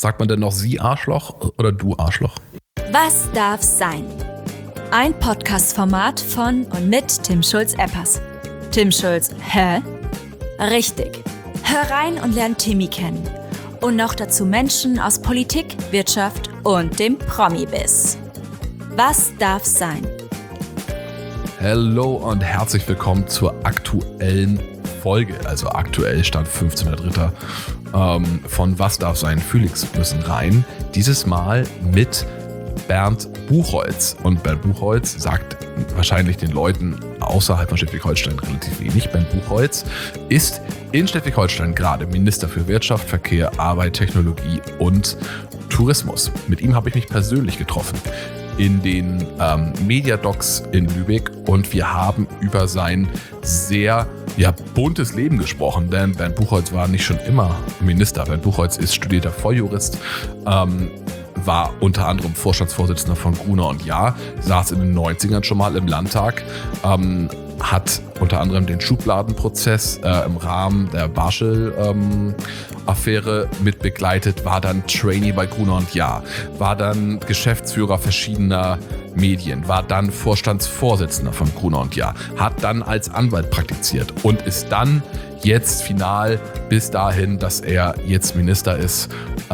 Sagt man denn noch Sie Arschloch oder du Arschloch? Was darf sein? Ein Podcast-Format von und mit Tim Schulz-Eppers. Tim Schulz, hä? Richtig. Hör rein und lern Timmy kennen. Und noch dazu Menschen aus Politik, Wirtschaft und dem Promi-Biss. Was darf sein? Hallo und herzlich willkommen zur aktuellen Folge, also aktuell Stand 15.03. Von Was darf sein? Felix müssen rein. Dieses Mal mit Bernd Buchholz. Und Bernd Buchholz sagt wahrscheinlich den Leuten außerhalb von Schleswig-Holstein relativ wenig. Bernd Buchholz ist in Schleswig-Holstein gerade Minister für Wirtschaft, Verkehr, Arbeit, Technologie und Tourismus. Mit ihm habe ich mich persönlich getroffen in den Mediadocs in Lübeck und wir haben über sein sehr buntes Leben gesprochen, denn Bernd Buchholz war nicht schon immer Minister. Bernd Buchholz ist studierter Volljurist, war unter anderem Vorstandsvorsitzender von Gruner und Jahr, saß in den 90ern schon mal im Landtag, hat unter anderem den Schubladenprozess im Rahmen der Barschel-Affäre mit begleitet, war dann Trainee bei Gruner und Jahr, war dann Geschäftsführer verschiedener Medien, war dann Vorstandsvorsitzender von Gruner und Jahr, hat dann als Anwalt praktiziert und ist dann jetzt final bis dahin, dass er jetzt Minister ist.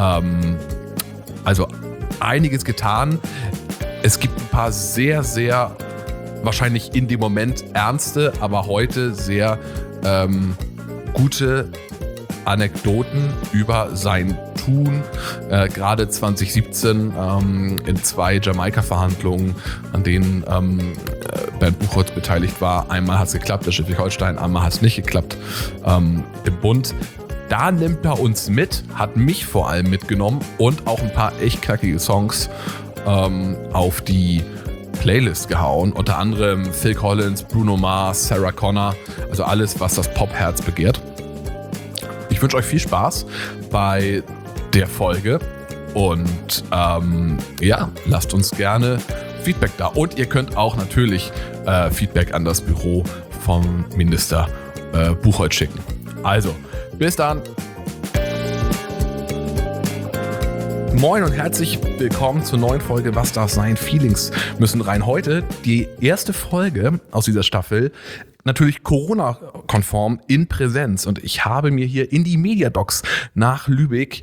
Also einiges getan. Es gibt ein paar sehr, sehr wahrscheinlich in dem Moment ernste, aber heute sehr gute Anekdoten über sein Tun. Gerade 2017 in 2 Jamaika-Verhandlungen, an denen Bernd Buchholz beteiligt war. Einmal hat es geklappt, in Schleswig-Holstein, einmal hat es nicht geklappt im Bund. Da nimmt er uns mit, hat mich vor allem mitgenommen und auch ein paar echt knackige Songs auf die Playlist gehauen. Unter anderem Phil Collins, Bruno Mars, Sarah Connor, also alles, was das Popherz begehrt. Ich wünsche euch viel Spaß bei der Folge und lasst uns gerne Feedback da. Und ihr könnt auch natürlich Feedback an das Büro vom Minister Buchholz schicken. Also, bis dann. Moin und herzlich willkommen zur neuen Folge Was darf sein? Feelings müssen rein. Heute die erste Folge aus dieser Staffel, natürlich Corona-konform in Präsenz. Und ich habe mir hier in die Mediadocs nach Lübeck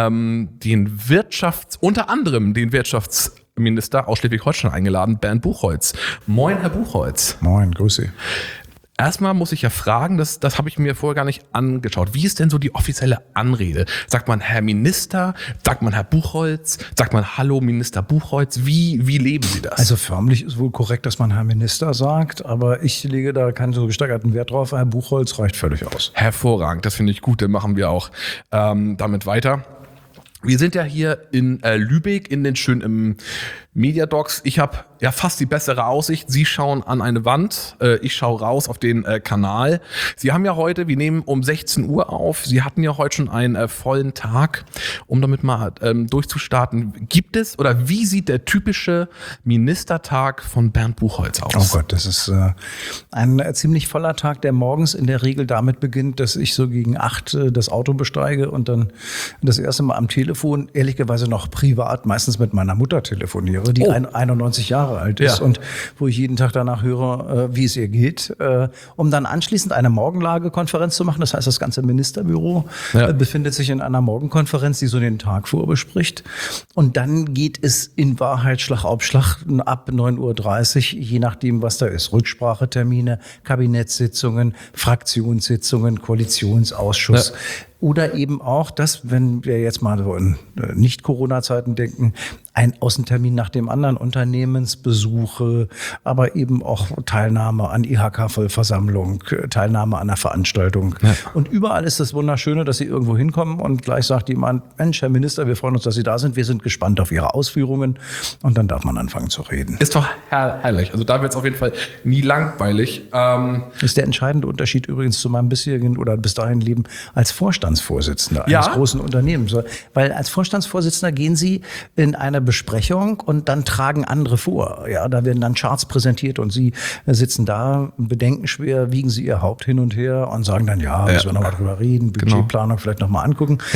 unter anderem den Wirtschaftsminister aus Schleswig-Holstein eingeladen, Bernd Buchholz. Moin, Herr Buchholz. Moin, grüß Sie. Erstmal muss ich ja fragen, das habe ich mir vorher gar nicht angeschaut. Wie ist denn so die offizielle Anrede? Sagt man Herr Minister? Sagt man Herr Buchholz? Sagt man Hallo Minister Buchholz? Wie leben Sie das? Also förmlich ist wohl korrekt, dass man Herr Minister sagt, aber ich lege da keinen so gesteigerten Wert drauf. Herr Buchholz reicht völlig aus. Hervorragend, das finde ich gut. Dann machen wir auch damit weiter. Wir sind ja hier in Lübeck in den schönen Mediadocs. Ich habe ja fast die bessere Aussicht. Sie schauen an eine Wand, ich schaue raus auf den Kanal. Sie haben ja heute, wir nehmen um 16 Uhr auf, Sie hatten ja heute schon einen vollen Tag, um damit mal durchzustarten. Gibt es oder wie sieht der typische Ministertag von Bernd Buchholz aus? Oh Gott, das ist ein ziemlich voller Tag, der morgens in der Regel damit beginnt, dass ich so gegen 8 das Auto besteige und dann das erste Mal am Telefon, ehrlicherweise noch privat, meistens mit meiner Mutter telefoniere, die 91 Jahre alt ist und wo ich jeden Tag danach höre, wie es ihr geht, um dann anschließend eine Morgenlagekonferenz zu machen. Das heißt, das ganze Ministerbüro befindet sich in einer Morgenkonferenz, die so den Tag vorbespricht. Und dann geht es in Wahrheit Schlag auf Schlag ab 9.30 Uhr, je nachdem, was da ist. Rücksprachetermine, Kabinettssitzungen, Fraktionssitzungen, Koalitionsausschuss. Ja. Oder eben auch das, wenn wir jetzt mal so in Nicht-Corona-Zeiten denken, ein Außentermin nach dem anderen, Unternehmensbesuche, aber eben auch Teilnahme an IHK-Vollversammlung, Teilnahme an einer Veranstaltung. Ja. Und überall ist das Wunderschöne, dass Sie irgendwo hinkommen und gleich sagt jemand, Mensch, Herr Minister, wir freuen uns, dass Sie da sind. Wir sind gespannt auf Ihre Ausführungen. Und dann darf man anfangen zu reden. Ist doch herrlich. Also da wird es auf jeden Fall nie langweilig. Ist der entscheidende Unterschied übrigens zu meinem bisherigen oder bis dahin Leben als Vorstandsvorsitzender eines großen Unternehmens. Weil als Vorstandsvorsitzender gehen Sie in eine Besprechung und dann tragen andere vor. Ja, da werden dann Charts präsentiert und Sie sitzen da, bedenkenschwer, wiegen Sie Ihr Haupt hin und her und sagen dann, müssen wir nochmal drüber reden, Budgetplanung vielleicht nochmal angucken. Ja.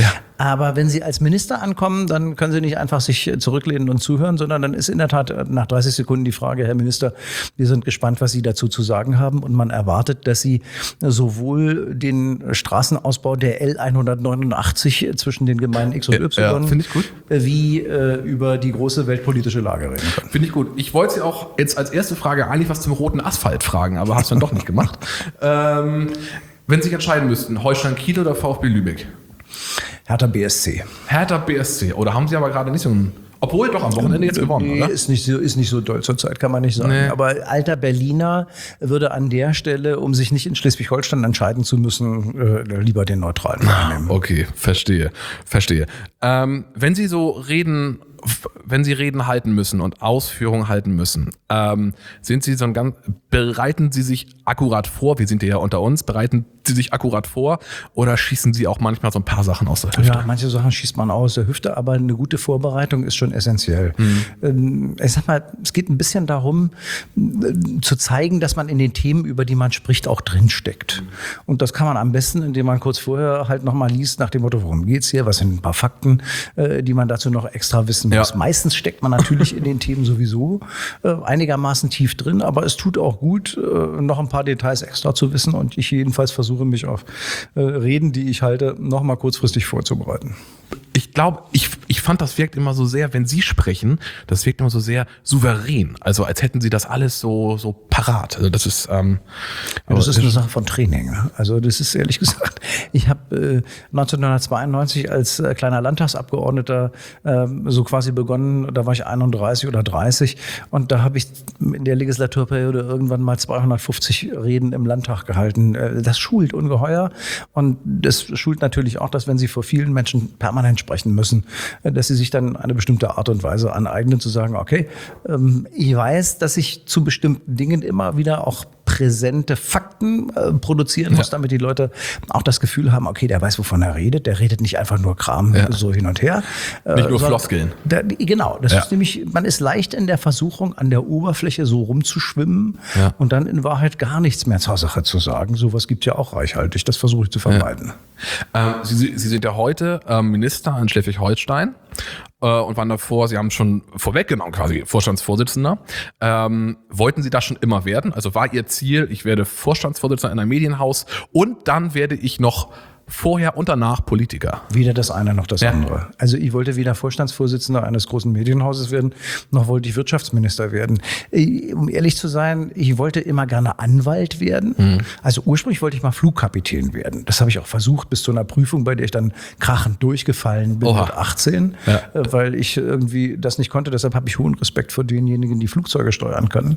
Aber wenn Sie als Minister ankommen, dann können Sie nicht einfach sich zurücklehnen und zuhören, sondern dann ist in der Tat nach 30 Sekunden die Frage, Herr Minister, wir sind gespannt, was Sie dazu zu sagen haben. Und man erwartet, dass Sie sowohl den Straßenausbau der L189 zwischen den Gemeinden X und Y finde ich gut, wie über die große weltpolitische Lage reden können. Finde ich gut. Ich wollte Sie auch jetzt als erste Frage eigentlich was zum roten Asphalt fragen, aber habe es dann doch nicht gemacht. Wenn Sie sich entscheiden müssten, Holstein Kiel oder VfB Lübeck? Hertha BSC. Hertha BSC. Oder haben Sie aber gerade nicht so ein... Obwohl, doch am Wochenende jetzt gewonnen, oder? Ist nicht so doll zur Zeit, kann man nicht sagen. Nee. Aber alter Berliner würde an der Stelle, um sich nicht in Schleswig-Holstein entscheiden zu müssen, lieber den Neutralen nehmen. Okay, verstehe. Wenn Sie so reden... Wenn Sie Reden halten müssen und Ausführungen halten müssen, bereiten Sie sich akkurat vor? Wir sind ja unter uns. Bereiten Sie sich akkurat vor oder schießen Sie auch manchmal so ein paar Sachen aus der Hüfte? Ja, manche Sachen schießt man aus der Hüfte, aber eine gute Vorbereitung ist schon essentiell. Ich sag mal, es geht ein bisschen darum, zu zeigen, dass man in den Themen, über die man spricht, auch drinsteckt. Und das kann man am besten, indem man kurz vorher halt nochmal liest nach dem Motto, worum geht's hier? Was sind ein paar Fakten, die man dazu noch extra wissen muss? Ja. Meistens steckt man natürlich in den Themen sowieso einigermaßen tief drin, aber es tut auch gut, noch ein paar Details extra zu wissen und ich jedenfalls versuche mich auf Reden, die ich halte, noch mal kurzfristig vorzubereiten. Ich glaube, ich fand, das wirkt immer so sehr, wenn Sie sprechen, das wirkt immer so sehr souverän. Also als hätten Sie das alles so parat. Also das ist eine Sache von Training. Also das ist ehrlich gesagt, ich habe 1992 als kleiner Landtagsabgeordneter so quasi begonnen, da war ich 31 oder 30 und da habe ich in der Legislaturperiode irgendwann mal 250 Reden im Landtag gehalten. Das schult ungeheuer und das schult natürlich auch, dass wenn Sie vor vielen Menschen permanent sprechen müssen, dass sie sich dann eine bestimmte Art und Weise aneignen, zu sagen, okay, ich weiß, dass ich zu bestimmten Dingen immer wieder auch präsente Fakten produzieren muss, damit die Leute auch das Gefühl haben, okay, der weiß, wovon er redet, der redet nicht einfach nur Kram so hin und her. Nicht nur Floskeln. Genau, das ist nämlich, man ist leicht in der Versuchung, an der Oberfläche so rumzuschwimmen und dann in Wahrheit gar nichts mehr zur Sache zu sagen. Sowas gibt es ja auch reichhaltig, das versuche ich zu vermeiden. Sie sind ja heute Minister in Schleswig-Holstein und waren davor, Sie haben schon vorweggenommen, quasi Vorstandsvorsitzender. Wollten Sie das schon immer werden? Also war Ihr Ziel, ich werde Vorstandsvorsitzender in einem Medienhaus und dann werde ich noch vorher und danach Politiker? Weder das eine noch das andere. Also ich wollte weder Vorstandsvorsitzender eines großen Medienhauses werden, noch wollte ich Wirtschaftsminister werden. Um ehrlich zu sein, ich wollte immer gerne Anwalt werden. Also ursprünglich wollte ich mal Flugkapitän werden. Das habe ich auch versucht bis zu einer Prüfung, bei der ich dann krachend durchgefallen bin mit 18, weil ich irgendwie das nicht konnte. Deshalb habe ich hohen Respekt vor denjenigen, die Flugzeuge steuern können.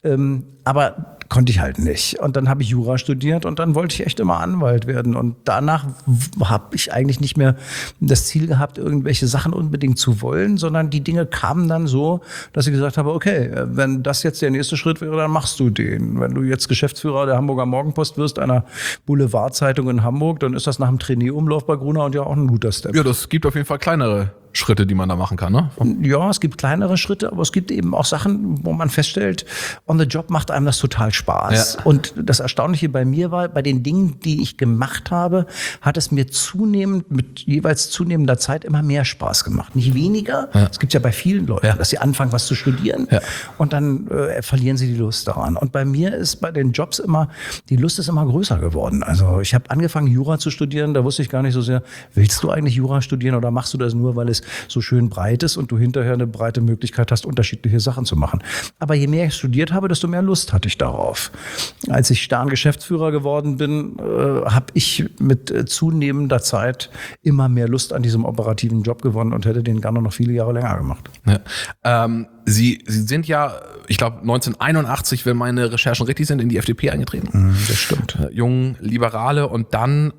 Aber konnte ich halt nicht. Und dann habe ich Jura studiert und dann wollte ich echt immer Anwalt werden. Und danach habe ich eigentlich nicht mehr das Ziel gehabt, irgendwelche Sachen unbedingt zu wollen, sondern die Dinge kamen dann so, dass ich gesagt habe, okay, wenn das jetzt der nächste Schritt wäre, dann machst du den. Wenn du jetzt Geschäftsführer der Hamburger Morgenpost wirst, einer Boulevardzeitung in Hamburg, dann ist das nach dem Trainee-Umlauf bei Gruner und ja auch ein guter Step. Ja, das gibt auf jeden Fall kleinere Schritte, die man da machen kann, ne? Ja, es gibt kleinere Schritte, aber es gibt eben auch Sachen, wo man feststellt, on the job macht einem das total Spaß. Ja. Und das Erstaunliche bei mir war, bei den Dingen, die ich gemacht habe, hat es mir zunehmend, mit jeweils zunehmender Zeit immer mehr Spaß gemacht. Nicht weniger. Ja. Es gibt ja bei vielen Leuten, dass sie anfangen, was zu studieren und dann verlieren sie die Lust daran. Und bei mir ist bei den Jobs immer, die Lust ist immer größer geworden. Also ich habe angefangen, Jura zu studieren, da wusste ich gar nicht so sehr, willst du eigentlich Jura studieren oder machst du das nur, weil es so schön breit ist und du hinterher eine breite Möglichkeit hast, unterschiedliche Sachen zu machen. Aber je mehr ich studiert habe, desto mehr Lust hatte ich darauf. Als ich Stern-Geschäftsführer geworden bin, habe ich mit zunehmender Zeit immer mehr Lust an diesem operativen Job gewonnen und hätte den gerne noch viele Jahre länger gemacht. Ja. Sie sind ja, ich glaube 1981, wenn meine Recherchen richtig sind, in die FDP eingetreten. Das stimmt. Jung, Liberale und dann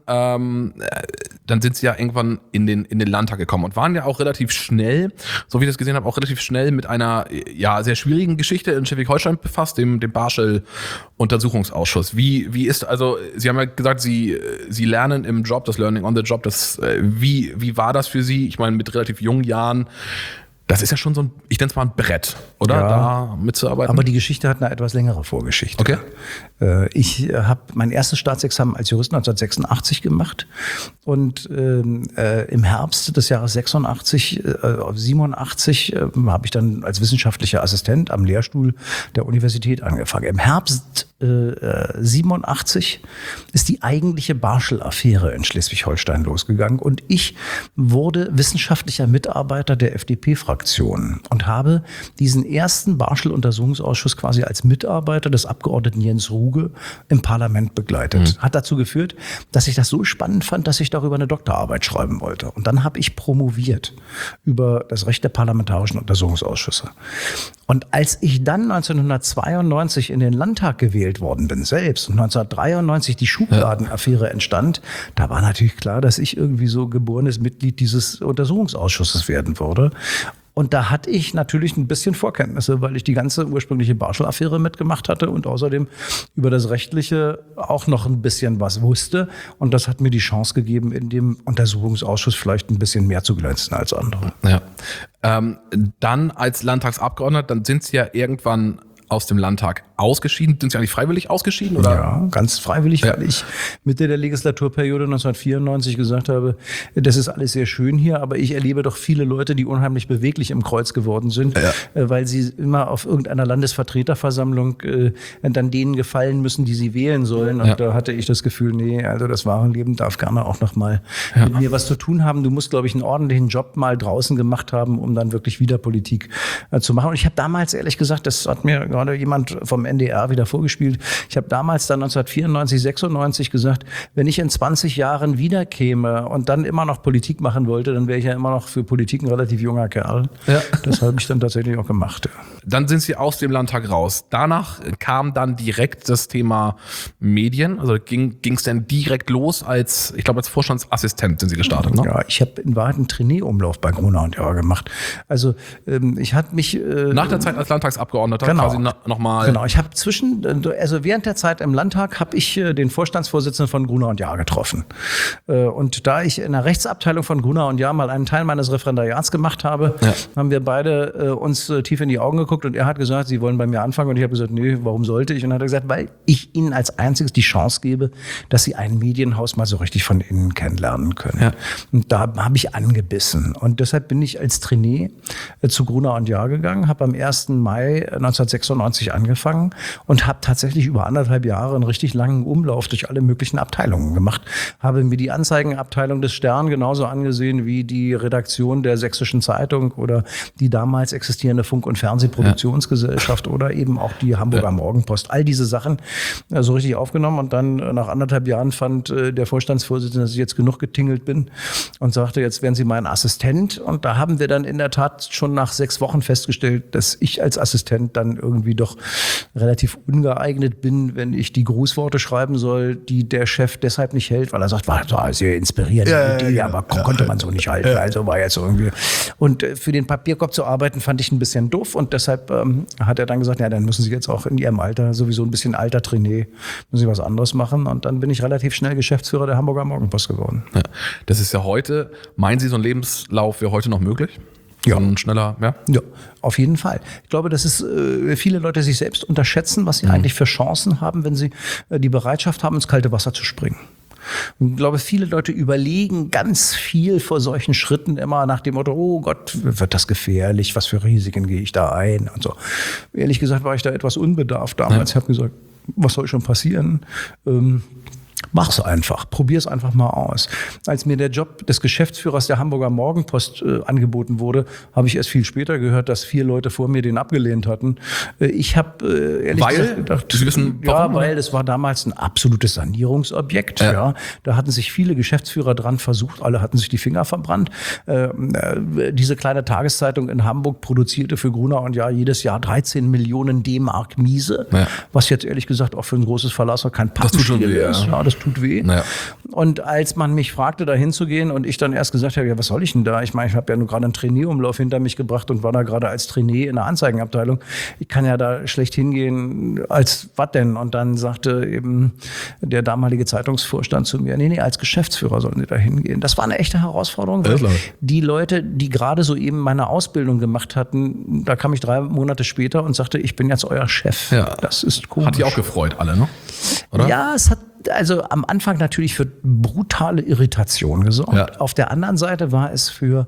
sind Sie ja irgendwann in den Landtag gekommen und waren ja auch relativ schnell, so wie ich das gesehen habe, auch relativ schnell mit einer sehr schwierigen Geschichte in Schleswig-Holstein befasst, dem Barschel-Untersuchungsausschuss. Wie ist, also Sie haben ja gesagt, Sie lernen im Job, das Learning on the Job, wie war das für Sie? Ich meine, mit relativ jungen Jahren Das ist ja schon so ein, ich nenne es mal ein Brett, oder? Ja, da mitzuarbeiten. Aber die Geschichte hat eine etwas längere Vorgeschichte. Okay. Ich habe mein erstes Staatsexamen als Jurist 1986 gemacht und im Herbst des Jahres 87 habe ich dann als wissenschaftlicher Assistent am Lehrstuhl der Universität angefangen. Im Herbst 87 ist die eigentliche Barschel-Affäre in Schleswig-Holstein losgegangen und ich wurde wissenschaftlicher Mitarbeiter der FDP-Fraktion und habe diesen ersten Barschel-Untersuchungsausschuss quasi als Mitarbeiter des Abgeordneten Jens Ruge im Parlament begleitet. Hat dazu geführt, dass ich das so spannend fand, dass ich darüber eine Doktorarbeit schreiben wollte. Und dann habe ich promoviert über das Recht der parlamentarischen Untersuchungsausschüsse. Und als ich dann 1992 in den Landtag gewählt worden bin selbst und 1993 die Schubladenaffäre entstand, da war natürlich klar, dass ich irgendwie so geborenes Mitglied dieses Untersuchungsausschusses werden würde. Und da hatte ich natürlich ein bisschen Vorkenntnisse, weil ich die ganze ursprüngliche Barschel-Affäre mitgemacht hatte und außerdem über das Rechtliche auch noch ein bisschen was wusste. Und das hat mir die Chance gegeben, in dem Untersuchungsausschuss vielleicht ein bisschen mehr zu glänzen als andere. Ja. Dann als Landtagsabgeordneter, dann sind Sie ja irgendwann aus dem Landtag ausgeschieden. Sind Sie eigentlich freiwillig ausgeschieden? Oder? Ja, ganz freiwillig, weil ich Mitte der Legislaturperiode 1994 gesagt habe, das ist alles sehr schön hier, aber ich erlebe doch viele Leute, die unheimlich beweglich im Kreuz geworden sind, weil sie immer auf irgendeiner Landesvertreterversammlung dann denen gefallen müssen, die sie wählen sollen. Und da hatte ich das Gefühl, nee, also das wahre Leben darf gerne auch noch mal mit mir was zu tun haben. Du musst, glaube ich, einen ordentlichen Job mal draußen gemacht haben, um dann wirklich wieder Politik zu machen. Und ich habe damals, ehrlich gesagt, das hat mir gerade jemand vom NDR wieder vorgespielt. Ich habe damals dann 1994, 96 gesagt, wenn ich in 20 Jahren wiederkäme und dann immer noch Politik machen wollte, dann wäre ich ja immer noch für Politik ein relativ junger Kerl. Ja. Das habe ich dann tatsächlich auch gemacht. Ja. Dann sind Sie aus dem Landtag raus. Danach kam dann direkt das Thema Medien. Also ging es dann direkt los als, ich glaube, als Vorstandsassistent sind Sie gestartet, ne? Ja, ich habe in Wahrheit einen Trainee-Umlauf bei Gruner und Jahr gemacht. Also ich hatte mich... Nach der Zeit als Landtagsabgeordneter quasi nochmal... Genau, ich habe während der Zeit im Landtag habe ich den Vorstandsvorsitzenden von Gruner und Jahr getroffen. Und da ich in der Rechtsabteilung von Gruner und Jahr mal einen Teil meines Referendariats gemacht habe, haben wir beide uns tief in die Augen geguckt und er hat gesagt, Sie wollen bei mir anfangen und ich habe gesagt, nee, warum sollte ich? Und dann hat er gesagt, weil ich Ihnen als einziges die Chance gebe, dass Sie ein Medienhaus mal so richtig von innen kennenlernen können. Ja. Und da habe ich angebissen und deshalb bin ich als Trainee zu Gruner und Jahr gegangen, habe am 1. Mai 1996 angefangen und habe tatsächlich über 1,5 Jahre einen richtig langen Umlauf durch alle möglichen Abteilungen gemacht. Habe mir die Anzeigenabteilung des Stern genauso angesehen wie die Redaktion der Sächsischen Zeitung oder die damals existierende Funk- und Fernsehproduktionsgesellschaft oder eben auch die Hamburger Morgenpost. All diese Sachen so richtig aufgenommen und dann nach 1,5 Jahren fand der Vorstandsvorsitzende, dass ich jetzt genug getingelt bin und sagte, jetzt werden Sie mein Assistent. Und da haben wir dann in der Tat schon nach 6 Wochen festgestellt, dass ich als Assistent dann irgendwie doch relativ ungeeignet bin, wenn ich die Grußworte schreiben soll, die der Chef deshalb nicht hält, weil er sagt, war eine sehr inspirierende Idee, aber konnte man so nicht halten. Also war jetzt irgendwie. Und für den Papierkorb zu arbeiten, fand ich ein bisschen doof und deshalb hat er dann gesagt, ja, dann müssen Sie jetzt auch in Ihrem Alter, sowieso ein bisschen alter Trainee, müssen Sie was anderes machen. Und dann bin ich relativ schnell Geschäftsführer der Hamburger Morgenpost geworden. Ja, das ist ja heute, meinen Sie, so ein Lebenslauf wäre heute noch möglich? Ja. Schneller, ja? Ja, auf jeden Fall. Ich glaube, dass es viele Leute sich selbst unterschätzen, was sie eigentlich für Chancen haben, wenn sie die Bereitschaft haben, ins kalte Wasser zu springen. Und ich glaube, viele Leute überlegen ganz viel vor solchen Schritten immer nach dem Motto, oh Gott, wird das gefährlich, was für Risiken gehe ich da ein und so. Ehrlich gesagt war ich da etwas unbedarft damals. Ich habe gesagt, was soll schon passieren? Mach's einfach, probier's einfach mal aus. Als mir der Job des Geschäftsführers der Hamburger Morgenpost angeboten wurde, habe ich erst viel später gehört, dass 4 Leute vor mir den abgelehnt hatten. Ich habe ehrlich gesagt gedacht, Sie wissen, warum, weil das war damals ein absolutes Sanierungsobjekt. Ja. Da hatten sich viele Geschäftsführer dran versucht, alle hatten sich die Finger verbrannt. Diese kleine Tageszeitung in Hamburg produzierte für Gruner und Jahr jedes Jahr 13 Millionen D-Mark Miese, was jetzt ehrlich gesagt auch für ein großes Verlasser kein Pappenstiel ist. Ja, das tut weh. Naja. Und als man mich fragte, da hinzugehen und ich dann erst gesagt habe, ja, was soll ich denn da? Ich meine, ich habe ja nur gerade einen Trainee-Umlauf hinter mich gebracht und war da gerade als Trainee in der Anzeigenabteilung. Ich kann ja da schlecht hingehen, als was denn? Und dann sagte eben der damalige Zeitungsvorstand zu mir, nee, als Geschäftsführer sollen Sie da hingehen. Das war eine echte Herausforderung. Weil die Leute, die gerade so eben meine Ausbildung gemacht hatten, da kam ich 3 Monate später und sagte, ich bin jetzt euer Chef. Ja. Das ist komisch. Hat die auch gefreut, alle, ne? Oder? Ja, es hat also am Anfang natürlich für brutale Irritation gesorgt. Ja. Auf der anderen Seite war es für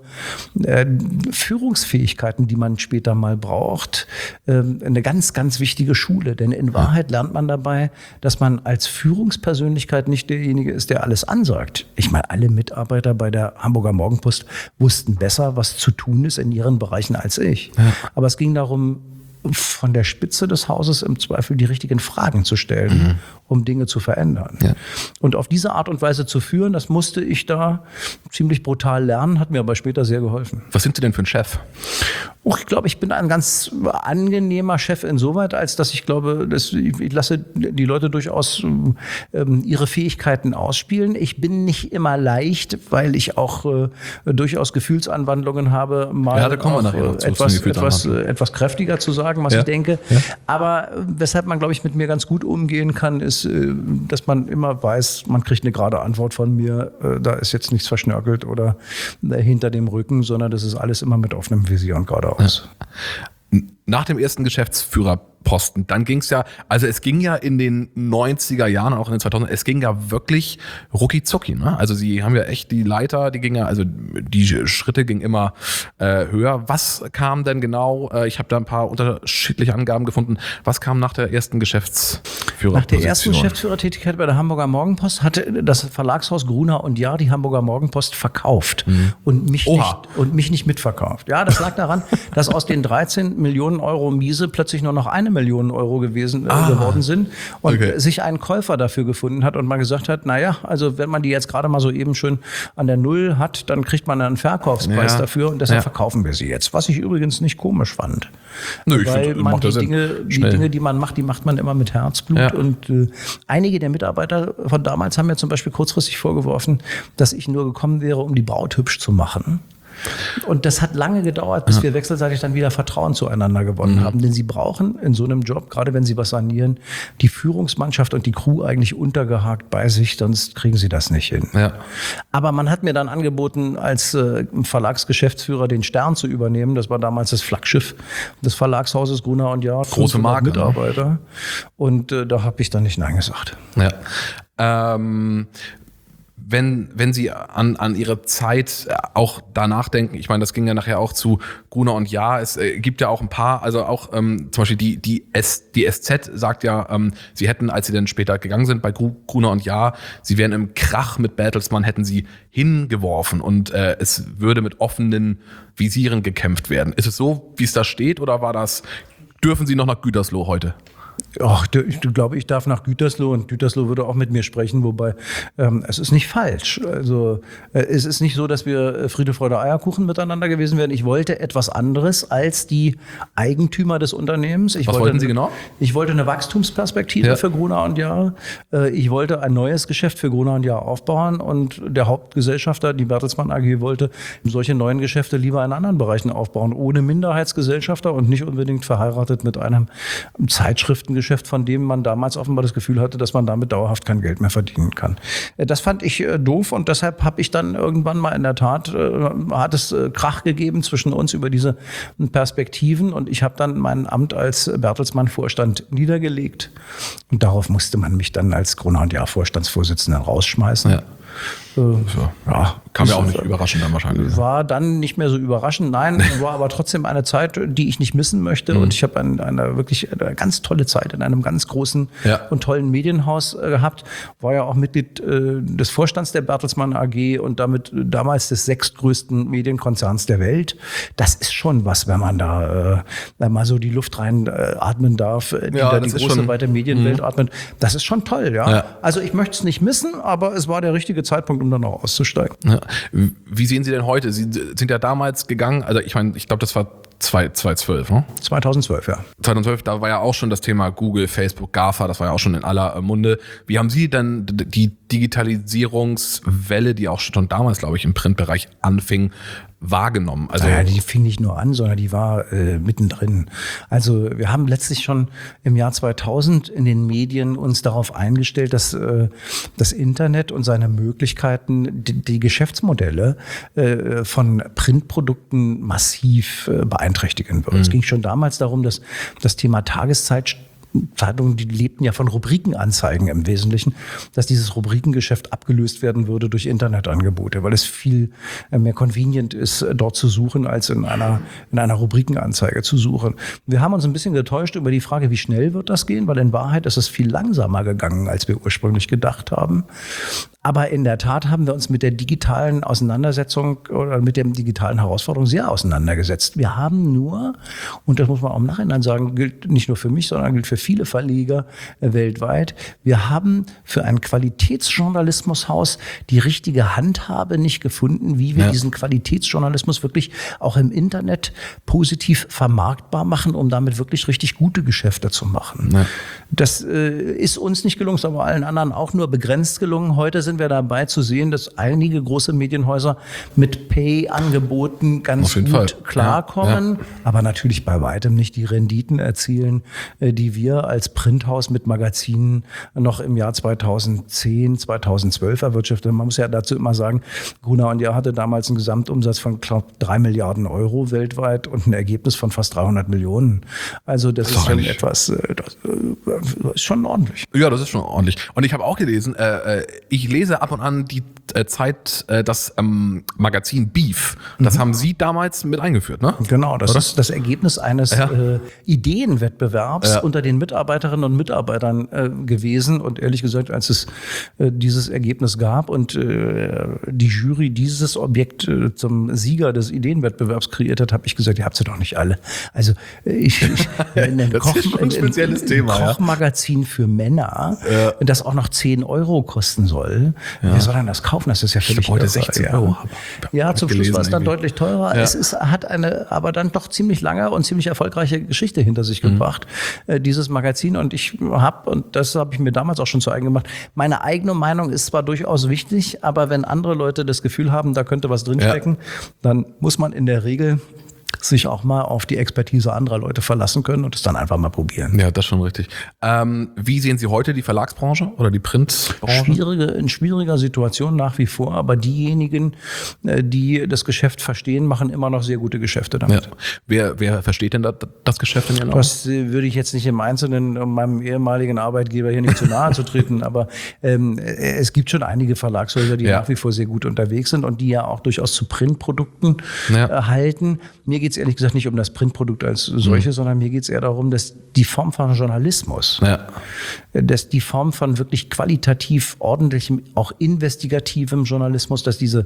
Führungsfähigkeiten, die man später mal braucht, eine ganz, ganz wichtige Schule. Denn in Wahrheit lernt man dabei, dass man als Führungspersönlichkeit nicht derjenige ist, der alles ansagt. Ich meine, alle Mitarbeiter bei der Hamburger Morgenpost wussten besser, was zu tun ist in ihren Bereichen als ich. Ja. Aber es ging darum, von der Spitze des Hauses im Zweifel die richtigen Fragen zu stellen, um Dinge zu verändern. Ja. Und auf diese Art und Weise zu führen, das musste ich da ziemlich brutal lernen, hat mir aber später sehr geholfen. Was sind Sie denn für ein Chef? Ich glaube, ich bin ein ganz angenehmer Chef insoweit, als dass ich glaube, ich lasse die Leute durchaus ihre Fähigkeiten ausspielen. Ich bin nicht immer leicht, weil ich auch durchaus Gefühlsanwandlungen habe, mal da kommen wir nachher noch zu, etwas kräftiger zu sagen, was ich denke. Ja. Aber weshalb man, glaube ich, mit mir ganz gut umgehen kann, ist, dass man immer weiß, man kriegt eine gerade Antwort von mir. Da ist jetzt nichts verschnörkelt oder hinter dem Rücken, sondern das ist alles immer mit offenem Visier und geradeaus. Ja. Nach dem ersten Geschäftsführerposten, dann ging es ja, also es ging ja in den 90er Jahren, auch in den 2000er, es ging ja wirklich rucki zucki, ne? Also Sie haben ja echt die Leiter, die ging ja, also die Schritte gingen immer höher. Was kam denn genau, ich habe da ein paar unterschiedliche Angaben gefunden, was kam nach der ersten Geschäftsführerposition? Nach der ersten Geschäftsführertätigkeit bei der Hamburger Morgenpost hatte das Verlagshaus Gruner und Jahr die Hamburger Morgenpost verkauft und mich nicht mitverkauft. Ja, das lag daran, dass aus den 13 Millionen Euro Miese plötzlich nur noch 1 Million Euro geworden sind und sich ein Käufer dafür gefunden hat und man gesagt hat, naja, also wenn man die jetzt gerade mal so eben schön an der Null hat, dann kriegt man einen Verkaufspreis dafür und deshalb verkaufen wir sie jetzt. Was ich übrigens nicht komisch fand. Nö, weil man die Dinge, die man macht, die macht man immer mit Herzblut. Ja. Und einige der Mitarbeiter von damals haben mir zum Beispiel kurzfristig vorgeworfen, dass ich nur gekommen wäre, um die Braut hübsch zu machen. Und das hat lange gedauert, bis wir wechselseitig dann wieder Vertrauen zueinander gewonnen haben. Denn sie brauchen in so einem Job, gerade wenn sie was sanieren, die Führungsmannschaft und die Crew eigentlich untergehakt bei sich, sonst kriegen sie das nicht hin. Ja. Aber man hat mir dann angeboten, als Verlagsgeschäftsführer den Stern zu übernehmen. Das war damals das Flaggschiff des Verlagshauses Gruner und Jahr. Große Marke. Mitarbeiter. Ne? Und da habe ich dann nicht Nein gesagt. Ja. Wenn Sie an Ihre Zeit auch danach denken, ich meine, das ging ja nachher auch zu Gruner und Jahr, es gibt ja auch ein paar, also auch zum Beispiel die SZ sagt ja, Sie hätten, als Sie dann später gegangen sind bei Gruner und Jahr, Sie wären im Krach mit Bertelsmann, hätten Sie hingeworfen und es würde mit offenen Visieren gekämpft werden. Ist es so, wie es da steht, oder dürfen Sie noch nach Gütersloh heute? Ach, ich glaube, ich darf nach Gütersloh und Gütersloh würde auch mit mir sprechen, wobei es ist nicht falsch. Also es ist nicht so, dass wir Friede, Freude, Eierkuchen miteinander gewesen wären. Ich wollte etwas anderes als die Eigentümer des Unternehmens. Was wollten Sie genau? Ich wollte eine Wachstumsperspektive für Gruner und Jahr. Ich wollte ein neues Geschäft für Gruner und Jahr aufbauen und der Hauptgesellschafter, die Bertelsmann AG, wollte solche neuen Geschäfte lieber in anderen Bereichen aufbauen, ohne Minderheitsgesellschafter und nicht unbedingt verheiratet mit einem Zeitschriftengeschäft, von dem man damals offenbar das Gefühl hatte, dass man damit dauerhaft kein Geld mehr verdienen kann. Das fand ich doof und deshalb habe ich dann irgendwann mal in der Tat, hat es Krach gegeben zwischen uns über diese Perspektiven und ich habe dann mein Amt als Bertelsmann-Vorstand niedergelegt und darauf musste man mich dann als Gruner und Jahr Vorstandsvorsitzenden rausschmeißen. Ja. Kam ja auch nicht überraschend dann wahrscheinlich. War dann nicht mehr so überraschend, nein, war aber trotzdem eine Zeit, die ich nicht missen möchte und ich habe eine wirklich ganz tolle Zeit in einem ganz großen und tollen Medienhaus gehabt, war ja auch Mitglied des Vorstands der Bertelsmann AG und damit damals des 6. größten Medienkonzerns der Welt. Das ist schon was, wenn man da mal so die Luft rein atmen darf, die da die große, weite Medienwelt atmet. Das ist schon toll, ja. Also ich möchte es nicht missen, aber es war der richtige Zeitpunkt, um dann auch auszusteigen. Ja. Wie sehen Sie denn heute? Sie sind ja damals gegangen, also ich meine, ich glaube, das war 2012, ne? 2012, ja. 2012, da war ja auch schon das Thema Google, Facebook, GAFA, das war ja auch schon in aller Munde. Wie haben Sie denn die Digitalisierungswelle, die auch schon damals, glaube ich, im Printbereich anfing, wahrgenommen? Also die fing nicht nur an, sondern die war mittendrin. Also wir haben letztlich schon im Jahr 2000 in den Medien uns darauf eingestellt, dass das Internet und seine Möglichkeiten die Geschäftsmodelle von Printprodukten massiv beeinträchtigen würden. Es ging schon damals darum, dass das Thema Tageszeitungen, die lebten ja von Rubrikenanzeigen im Wesentlichen, dass dieses Rubrikengeschäft abgelöst werden würde durch Internetangebote, weil es viel mehr convenient ist, dort zu suchen, als in einer Rubrikenanzeige zu suchen. Wir haben uns ein bisschen getäuscht über die Frage, wie schnell wird das gehen, weil in Wahrheit ist es viel langsamer gegangen, als wir ursprünglich gedacht haben. Aber in der Tat haben wir uns mit der digitalen Auseinandersetzung oder mit der digitalen Herausforderung sehr auseinandergesetzt. Wir haben nur, und das muss man auch im Nachhinein sagen, gilt nicht nur für mich, sondern gilt für viele Verleger weltweit, wir haben für ein Qualitätsjournalismushaus die richtige Handhabe nicht gefunden, wie wir diesen Qualitätsjournalismus wirklich auch im Internet positiv vermarktbar machen, um damit wirklich richtig gute Geschäfte zu machen. Ja. Das ist uns nicht gelungen, ist aber allen anderen auch nur begrenzt gelungen. Heute sind wir dabei zu sehen, dass einige große Medienhäuser mit Pay-Angeboten ganz gut klarkommen, aber natürlich bei weitem nicht die Renditen erzielen, die wir als Printhaus mit Magazinen noch im Jahr 2010, 2012 erwirtschaftet. Man muss ja dazu immer sagen, Gruner + Jahr hatte damals einen Gesamtumsatz von, glaube ich, 3 Milliarden Euro weltweit und ein Ergebnis von fast 300 Millionen. Also das ist schon etwas, das ist schon ordentlich. Ja, das ist schon ordentlich. Und ich habe auch gelesen, ich lese ab und an die Zeit, das Magazin Beef. Das haben Sie damals mit eingeführt, ne? Genau, das ist das Ergebnis eines Ideenwettbewerbs unter den Mitarbeiterinnen und Mitarbeitern gewesen. Und ehrlich gesagt, als es dieses Ergebnis gab und die Jury dieses Objekt zum Sieger des Ideenwettbewerbs kreiert hat, habe ich gesagt, ihr habt sie doch nicht alle. Also ich das ist schon ein spezielles Thema. Kochmagazin für Männer, das auch noch 10 Euro kosten soll. Wer soll denn das kaufen? Das ist ja völlig heute 16 Euro. Ja, zum Schluss war es dann deutlich teurer. Ja. Es hat eine aber dann doch ziemlich lange und ziemlich erfolgreiche Geschichte hinter sich gebracht, dieses Magazin. Und ich habe, und das habe ich mir damals auch schon zu eigen gemacht, meine eigene Meinung ist zwar durchaus wichtig, aber wenn andere Leute das Gefühl haben, da könnte was drinstecken, dann muss man in der Regel sich auch mal auf die Expertise anderer Leute verlassen können und es dann einfach mal probieren. Ja, das ist schon richtig. Wie sehen Sie heute die Verlagsbranche oder die Printbranche? In schwieriger Situation nach wie vor, aber diejenigen, die das Geschäft verstehen, machen immer noch sehr gute Geschäfte damit. Ja. Wer versteht denn das Geschäft in Ihren Augen? Das würde ich jetzt nicht im Einzelnen, um meinem ehemaligen Arbeitgeber hier nicht zu nahe zu treten, aber es gibt schon einige Verlagshäuser, die nach wie vor sehr gut unterwegs sind und die ja auch durchaus zu Printprodukten halten. Mir geht es ehrlich gesagt nicht um das Printprodukt als solches, sondern mir geht es eher darum, dass die Form von Journalismus, dass die Form von wirklich qualitativ ordentlichem, auch investigativem Journalismus, dass diese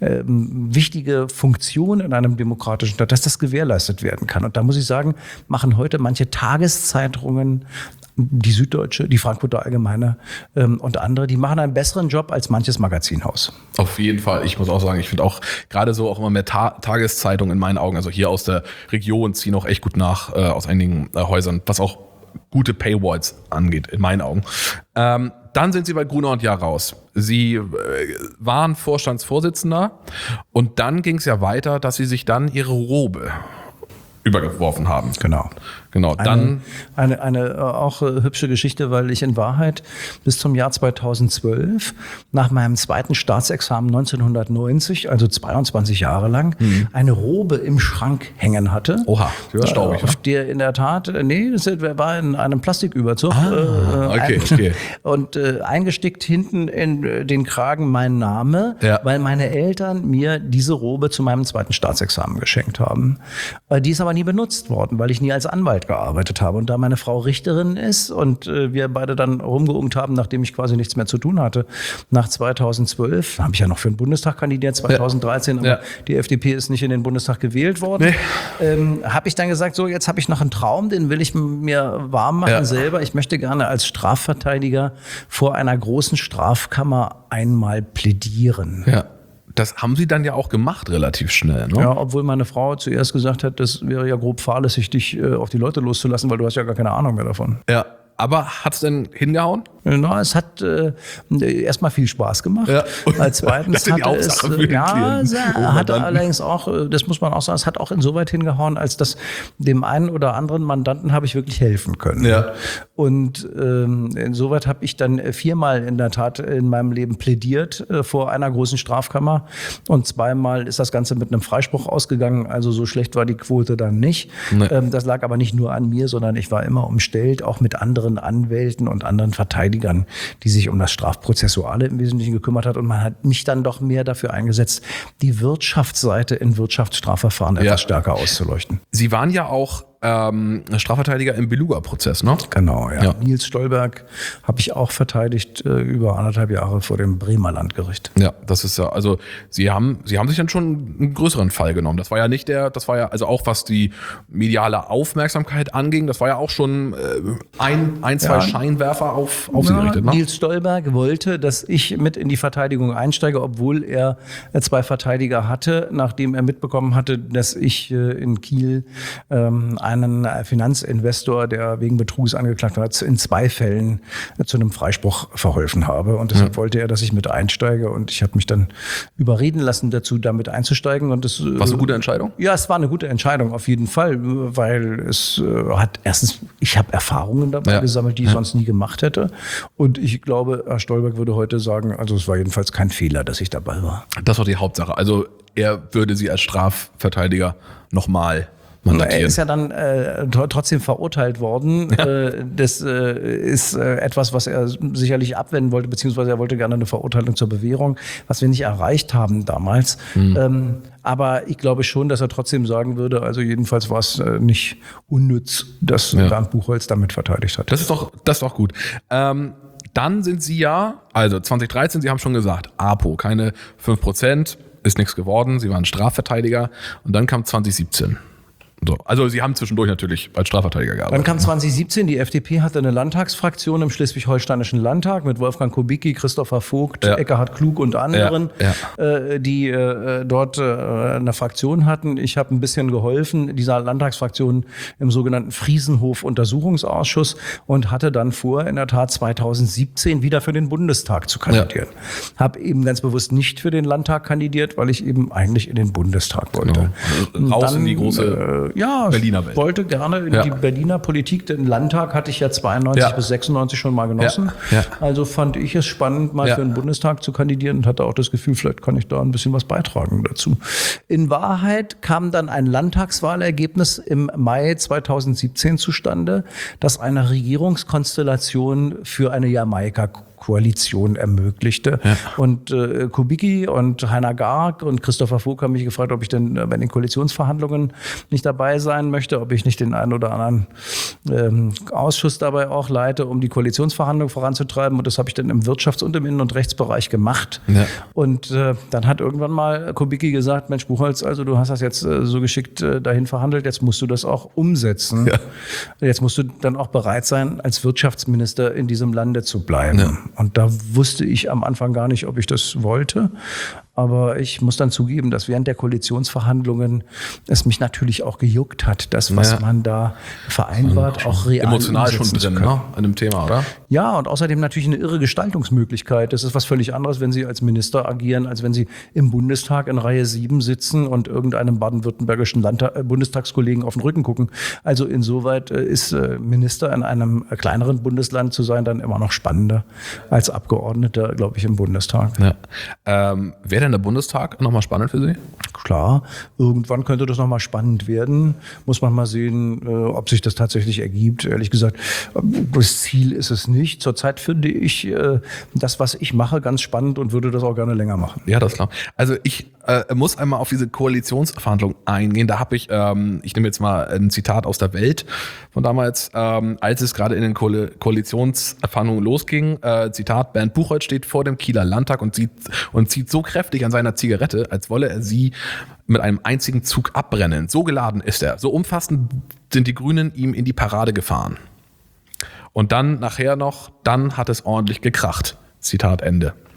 wichtige Funktion in einem demokratischen Staat, dass das gewährleistet werden kann. Und da muss ich sagen, machen heute manche Tageszeitungen, die Süddeutsche, die Frankfurter Allgemeine und andere, die machen einen besseren Job als manches Magazinhaus. Auf jeden Fall. Ich muss auch sagen, ich finde auch gerade so auch immer mehr Tageszeitungen in meinen Augen, also hier aus der Region, ziehen auch echt gut nach aus einigen Häusern, was auch gute Paywalls angeht, in meinen Augen. Dann sind Sie bei Gruner + Jahr raus. Sie waren Vorstandsvorsitzender und dann ging es ja weiter, dass Sie sich dann Ihre Robe übergeworfen haben. Genau. Dann eine auch hübsche Geschichte, weil ich in Wahrheit bis zum Jahr 2012 nach meinem zweiten Staatsexamen 1990, also 22 Jahre lang, eine Robe im Schrank hängen hatte. Oha, das staubig. Auf der in der Tat, das war in einem Plastiküberzug. Okay. Und eingestickt hinten in den Kragen mein Name, weil meine Eltern mir diese Robe zu meinem zweiten Staatsexamen geschenkt haben. Die ist aber nie benutzt worden, weil ich nie als Anwalt gearbeitet habe. Und da meine Frau Richterin ist und wir beide dann rumgeungt haben, nachdem ich quasi nichts mehr zu tun hatte, nach 2012, habe ich ja noch für den Bundestag kandidiert, 2013, aber die FDP ist nicht in den Bundestag gewählt worden, habe ich dann gesagt, so jetzt habe ich noch einen Traum, den will ich mir warm machen selber. Ich möchte gerne als Strafverteidiger vor einer großen Strafkammer einmal plädieren. Ja. das haben Sie dann ja auch gemacht relativ schnell, ne? Ja, obwohl meine Frau zuerst gesagt hat, das wäre ja grob fahrlässig, dich auf die Leute loszulassen, weil du hast ja gar keine Ahnung mehr davon. Ja. Aber hat es denn hingehauen? Na, es hat erstmal viel Spaß gemacht. Ja. Als zweitens hatte allerdings auch, das muss man auch sagen, es hat auch insoweit hingehauen, als dass dem einen oder anderen Mandanten habe ich wirklich helfen können. Ja. Und insoweit habe ich dann 4-mal in der Tat in meinem Leben plädiert vor einer großen Strafkammer und 2-mal ist das Ganze mit einem Freispruch ausgegangen. Also so schlecht war die Quote dann nicht. Nee. Das lag aber nicht nur an mir, sondern ich war immer umstellt, auch mit anderen Anwälten und anderen Verteidigern, die sich um das Strafprozessuale im Wesentlichen gekümmert hat. Und man hat mich dann doch mehr dafür eingesetzt, die Wirtschaftsseite in Wirtschaftsstrafverfahren etwas stärker auszuleuchten. Sie waren ja auch Strafverteidiger im Beluga-Prozess, ne? Genau, ja. Nils Stolberg habe ich auch verteidigt über 1,5 Jahre vor dem Bremer Landgericht. Ja, das ist ja, also Sie haben sich dann schon einen größeren Fall genommen. Das war ja also auch was die mediale Aufmerksamkeit anging, das war ja auch schon zwei Scheinwerfer auf Sie gerichtet, ne? Nils Stolberg wollte, dass ich mit in die Verteidigung einsteige, obwohl er 2 Verteidiger hatte, nachdem er mitbekommen hatte, dass ich in Kiel einen Finanzinvestor, der wegen Betrugs angeklagt wird, in 2 Fällen zu einem Freispruch verholfen habe. Und deshalb wollte er, dass ich mit einsteige. Und ich habe mich dann überreden lassen, dazu damit einzusteigen. Und das war eine gute Entscheidung? Ja, es war eine gute Entscheidung auf jeden Fall, weil es hat erstens, ich habe Erfahrungen dabei gesammelt, die ich sonst nie gemacht hätte. Und ich glaube, Herr Stolberg würde heute sagen, also es war jedenfalls kein Fehler, dass ich dabei war. Das war die Hauptsache. Also er würde Sie als Strafverteidiger nochmal mandatieren. Er ist ja dann trotzdem verurteilt worden. Ja. Das ist etwas, was er sicherlich abwenden wollte, beziehungsweise er wollte gerne eine Verurteilung zur Bewährung, was wir nicht erreicht haben damals. Aber ich glaube schon, dass er trotzdem sagen würde, also jedenfalls war es nicht unnütz, dass Bernd Buchholz damit verteidigt hat. Das ist doch gut. Dann sind Sie also 2013, Sie haben schon gesagt, APO, keine 5%, ist nichts geworden. Sie waren Strafverteidiger und dann kam 2017. So. Also Sie haben zwischendurch natürlich als Strafverteidiger gearbeitet. Dann kam 2017, die FDP hatte eine Landtagsfraktion im Schleswig-Holsteinischen Landtag mit Wolfgang Kubicki, Christopher Vogt, Eckhard Klug und anderen, die dort eine Fraktion hatten. Ich habe ein bisschen geholfen, dieser Landtagsfraktion im sogenannten Friesenhof-Untersuchungsausschuss und hatte dann vor, in der Tat 2017 wieder für den Bundestag zu kandidieren. Habe eben ganz bewusst nicht für den Landtag kandidiert, weil ich eben eigentlich in den Bundestag wollte. Genau. Raus in die große Berliner Welt. Ich wollte gerne in die Berliner Politik. Den Landtag hatte ich ja 92 bis 96 schon mal genossen. Also fand ich es spannend, mal für den Bundestag zu kandidieren und hatte auch das Gefühl, vielleicht kann ich da ein bisschen was beitragen dazu. In Wahrheit kam dann ein Landtagswahlergebnis im Mai 2017 zustande, das eine Regierungskonstellation für eine Jamaika-Koalition ermöglichte. Und Kubicki und Heiner Garg und Christopher Vogt haben mich gefragt, ob ich denn bei den Koalitionsverhandlungen nicht dabei sein möchte, ob ich nicht den einen oder anderen Ausschuss dabei auch leite, um die Koalitionsverhandlungen voranzutreiben. Und das habe ich dann im Wirtschafts- und im Innen- und Rechtsbereich gemacht. Und dann hat irgendwann mal Kubicki gesagt, Mensch Buchholz, also du hast das jetzt so geschickt dahin verhandelt, jetzt musst du das auch umsetzen. Jetzt musst du dann auch bereit sein, als Wirtschaftsminister in diesem Lande zu bleiben. Und da wusste ich am Anfang gar nicht, ob ich das wollte. Aber ich muss dann zugeben, dass während der Koalitionsverhandlungen es mich natürlich auch gejuckt hat, das, was man da vereinbart, auch real emotional schon drin, ne? An dem Thema, oder? Ja, und außerdem natürlich eine irre Gestaltungsmöglichkeit. Das ist was völlig anderes, wenn Sie als Minister agieren, als wenn Sie im Bundestag in Reihe 7 sitzen und irgendeinem baden-württembergischen Bundestagskollegen auf den Rücken gucken. Also insoweit ist Minister in einem kleineren Bundesland zu sein dann immer noch spannender als Abgeordneter, glaube ich, im Bundestag. Wäre denn der Bundestag nochmal spannend für Sie? Klar, irgendwann könnte das nochmal spannend werden. Muss man mal sehen, ob sich das tatsächlich ergibt. Ehrlich gesagt, das Ziel ist es nicht. Zurzeit finde ich das, was ich mache, ganz spannend und würde das auch gerne länger machen. Ja, das ist klar. Also ich muss einmal auf diese Koalitionsverhandlung eingehen. Da habe ich nehme jetzt mal ein Zitat aus der Welt von damals, als es gerade in den Koalitionsverhandlungen losging. Zitat, Bernd Buchholz steht vor dem Kieler Landtag und zieht so kräftig an seiner Zigarette, als wolle er sie mit einem einzigen Zug abbrennen. So geladen ist er. So umfassend sind die Grünen ihm in die Parade gefahren. Und dann nachher noch, dann hat es ordentlich gekracht. Zitat Ende.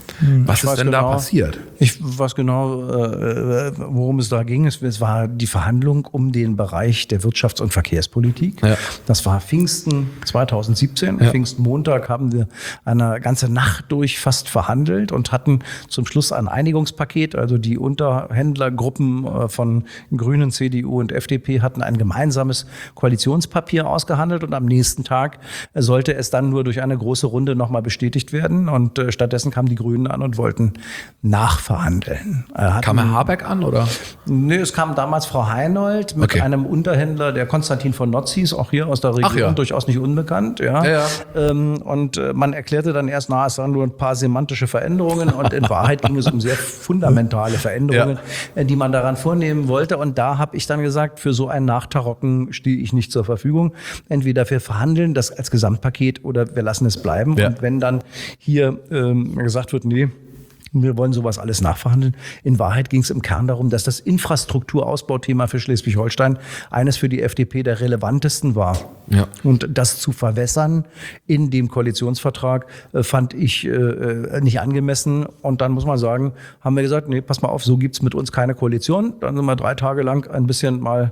Was ist denn da passiert? Ich weiß genau, worum es da ging. Es war die Verhandlung um den Bereich der Wirtschafts- und Verkehrspolitik. Ja. Das war Pfingsten 2017. Ja. Pfingstmontag haben wir eine ganze Nacht durch fast verhandelt und hatten zum Schluss ein Einigungspaket. Also die Unterhändlergruppen von Grünen, CDU und FDP hatten ein gemeinsames Koalitionspapier ausgehandelt und am nächsten Tag sollte es dann nur durch eine große Runde nochmal bestätigt werden. Und stattdessen kamen die Grünen an und wollten nachverhandeln. Kam Herr Habeck an, oder? Nee, es kam damals Frau Heinold mit einem Unterhändler, der Konstantin von Notz hieß, auch hier aus der Region, durchaus nicht unbekannt. Ja. Und man erklärte dann erst, es waren nur ein paar semantische Veränderungen und in Wahrheit ging es um sehr fundamentale Veränderungen, die man daran vornehmen wollte. Und da habe ich dann gesagt, für so ein Nachtarocken stehe ich nicht zur Verfügung. Entweder wir verhandeln das als Gesamtpaket oder wir lassen es bleiben. Ja. Und wenn dann hier gesagt wird, nee, wir wollen sowas alles nachverhandeln. In Wahrheit ging es im Kern darum, dass das Infrastrukturausbauthema für Schleswig-Holstein eines für die FDP der relevantesten war. Ja. Und das zu verwässern in dem Koalitionsvertrag fand ich nicht angemessen. Und dann muss man sagen, haben wir gesagt, nee, pass mal auf, so gibt's mit uns keine Koalition. Dann sind wir 3 Tage lang ein bisschen mal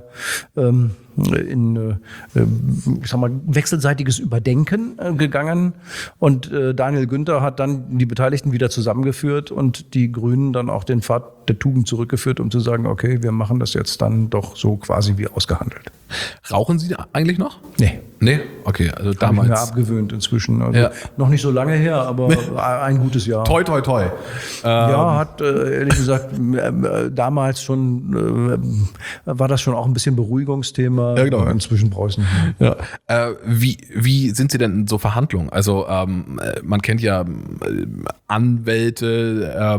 in wechselseitiges Überdenken gegangen. Und Daniel Günther hat dann die Beteiligten wieder zusammengeführt und die Grünen dann auch den Pfad der Tugend zurückgeführt, um zu sagen, okay, wir machen das jetzt dann doch so quasi wie ausgehandelt. Rauchen Sie eigentlich noch? Nee, okay, also damals. Habe ich mir abgewöhnt inzwischen. Also noch nicht so lange her, aber ein gutes Jahr. Toi, toi, toi. Ja, hat ehrlich gesagt damals schon war das schon auch ein bisschen Beruhigungsthema. Ja, genau. Inzwischen brauche ich es nicht mehr. Ja. Wie sind Sie denn in so Verhandlungen? Also man kennt ja Anwälte.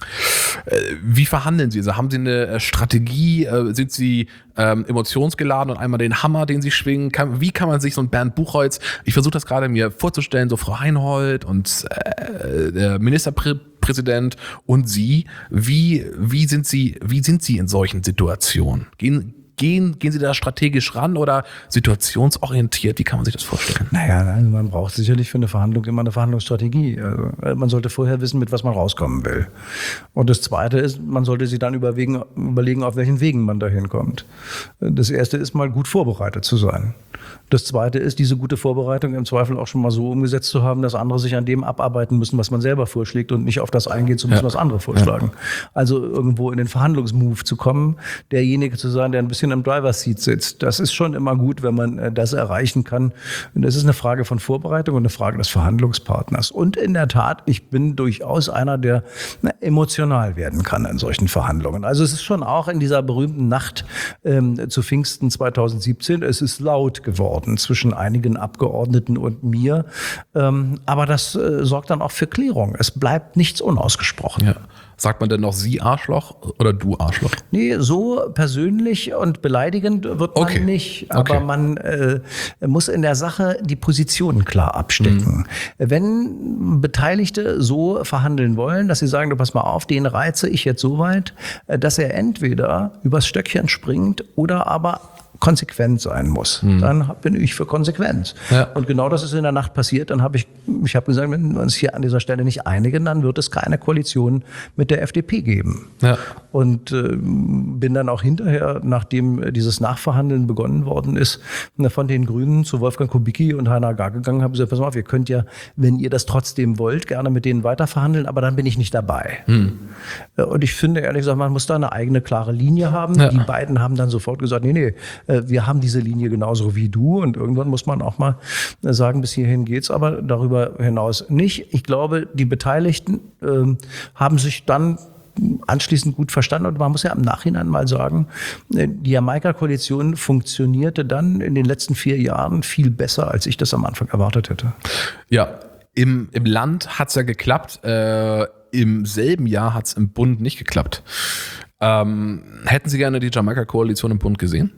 Wie verhandeln Sie? Also haben Sie eine Strategie? Sind Sie emotionsgeladen und einmal den Hammer, den Sie schwingen? Wie kann man sich so ein Bernd Buchholz, ich versuche das gerade mir vorzustellen, so Frau Heinold und der Ministerpräsident und Sie, wie sind Sie in solchen Situationen? Gehen Sie da strategisch ran oder situationsorientiert? Wie kann man sich das vorstellen? Naja, man braucht sicherlich für eine Verhandlung immer eine Verhandlungsstrategie. Also man sollte vorher wissen, mit was man rauskommen will. Und das Zweite ist, man sollte sich dann überlegen, auf welchen Wegen man dahin kommt. Das Erste ist mal gut vorbereitet zu sein. Das Zweite ist, diese gute Vorbereitung im Zweifel auch schon mal so umgesetzt zu haben, dass andere sich an dem abarbeiten müssen, was man selber vorschlägt und nicht auf das eingehen zu müssen, was andere vorschlagen. Ja. Also irgendwo in den Verhandlungsmove zu kommen, derjenige zu sein, der ein bisschen im Driver's-Seat sitzt. Das ist schon immer gut, wenn man das erreichen kann. Und das ist eine Frage von Vorbereitung und eine Frage des Verhandlungspartners. Und in der Tat, ich bin durchaus einer, der emotional werden kann in solchen Verhandlungen. Also es ist schon auch in dieser berühmten Nacht zu Pfingsten 2017, es ist laut geworden zwischen einigen Abgeordneten und mir. Aber das sorgt dann auch für Klärung. Es bleibt nichts unausgesprochen. Ja. Sagt man denn noch Sie Arschloch oder du Arschloch? Nee, so persönlich und beleidigend wird man nicht. Aber man muss in der Sache die Positionen klar abstecken. Wenn Beteiligte so verhandeln wollen, dass sie sagen, du pass mal auf, den reize ich jetzt so weit, dass er entweder übers Stöckchen springt oder aber konsequent sein muss. Dann bin ich für Konsequenz. Ja. Und genau das ist in der Nacht passiert. Dann habe ich habe gesagt, wenn wir uns hier an dieser Stelle nicht einigen, dann wird es keine Koalition mit der FDP geben. Ja. Und bin dann auch hinterher, nachdem dieses Nachverhandeln begonnen worden ist, von den Grünen zu Wolfgang Kubicki und Heiner Gar gegangen, habe gesagt, pass mal auf, ihr könnt ja, wenn ihr das trotzdem wollt, gerne mit denen weiterverhandeln, aber dann bin ich nicht dabei. Und ich finde, ehrlich gesagt, man muss da eine eigene, klare Linie haben. Ja. Die beiden haben dann sofort gesagt, nee, wir haben diese Linie genauso wie du und irgendwann muss man auch mal sagen, bis hierhin geht's, aber darüber hinaus nicht. Ich glaube, die Beteiligten haben sich dann anschließend gut verstanden und man muss ja im Nachhinein mal sagen, die Jamaika-Koalition funktionierte dann in den letzten 4 Jahren viel besser, als ich das am Anfang erwartet hätte. Ja, im Land hat's ja geklappt, im selben Jahr hat's im Bund nicht geklappt. Hätten Sie gerne die Jamaika-Koalition im Bund gesehen?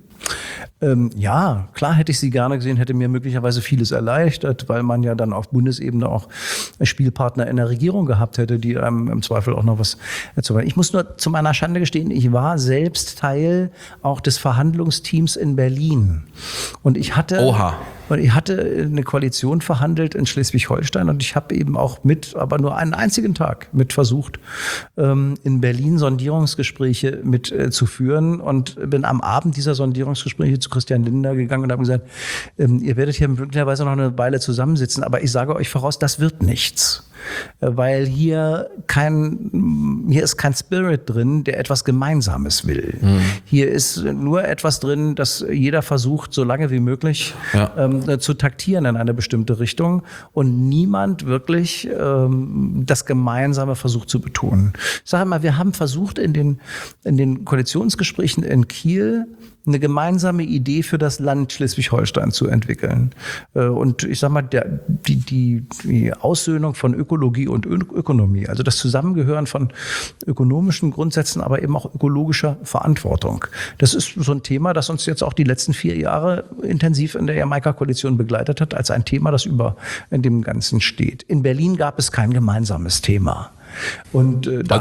Ja, klar hätte ich sie gerne gesehen, hätte mir möglicherweise vieles erleichtert, weil man ja dann auf Bundesebene auch Spielpartner in der Regierung gehabt hätte, die einem im Zweifel auch noch was zu sagen. Ich muss nur zu meiner Schande gestehen, ich war selbst Teil auch des Verhandlungsteams in Berlin. Und ich hatte Und ich hatte eine Koalition verhandelt in Schleswig-Holstein und ich habe eben auch aber nur einen einzigen Tag mit versucht, in Berlin Sondierungsgespräche mit zu führen und bin am Abend dieser Sondierungsgespräche zu Christian Lindner gegangen und habe gesagt, ihr werdet hier möglicherweise noch eine Weile zusammensitzen, aber ich sage euch voraus, das wird nichts. Weil hier ist kein Spirit drin, der etwas Gemeinsames will. Hier ist nur etwas drin, dass jeder versucht, so lange wie möglich zu taktieren in eine bestimmte Richtung und niemand wirklich das Gemeinsame versucht zu betonen. Ich sage mal, wir haben versucht in den Koalitionsgesprächen in Kiel eine gemeinsame Idee für das Land Schleswig-Holstein zu entwickeln. Und ich sage mal, die Aussöhnung von Ökologie und Ökonomie, also das Zusammengehören von ökonomischen Grundsätzen, aber eben auch ökologischer Verantwortung. Das ist so ein Thema, das uns jetzt auch die letzten 4 Jahre intensiv in der Jamaika-Koalition begleitet hat, als ein Thema, das in dem Ganzen steht. In Berlin gab es kein gemeinsames Thema. Und da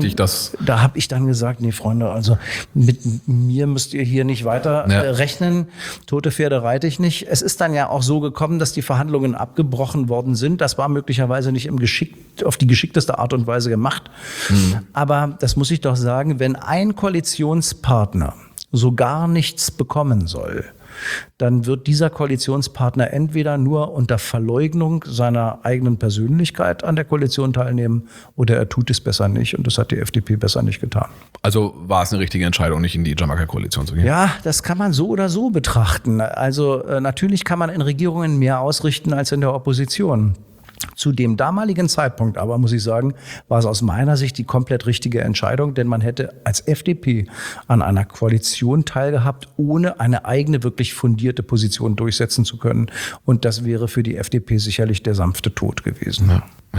habe ich dann gesagt, nee, Freunde, also mit mir müsst ihr hier nicht weiter rechnen. Tote Pferde reite ich nicht. Es ist dann ja auch so gekommen, dass die Verhandlungen abgebrochen worden sind. Das war möglicherweise nicht auf die geschickteste Art und Weise gemacht. Aber das muss ich doch sagen, wenn ein Koalitionspartner so gar nichts bekommen soll, dann wird dieser Koalitionspartner entweder nur unter Verleugnung seiner eigenen Persönlichkeit an der Koalition teilnehmen oder er tut es besser nicht und das hat die FDP besser nicht getan. Also war es eine richtige Entscheidung, nicht in die Jamaika-Koalition zu gehen? Ja, das kann man so oder so betrachten. Also natürlich kann man in Regierungen mehr ausrichten als in der Opposition. Zu dem damaligen Zeitpunkt aber, muss ich sagen, war es aus meiner Sicht die komplett richtige Entscheidung, denn man hätte als FDP an einer Koalition teilgehabt, ohne eine eigene, wirklich fundierte Position durchsetzen zu können. Und das wäre für die FDP sicherlich der sanfte Tod gewesen.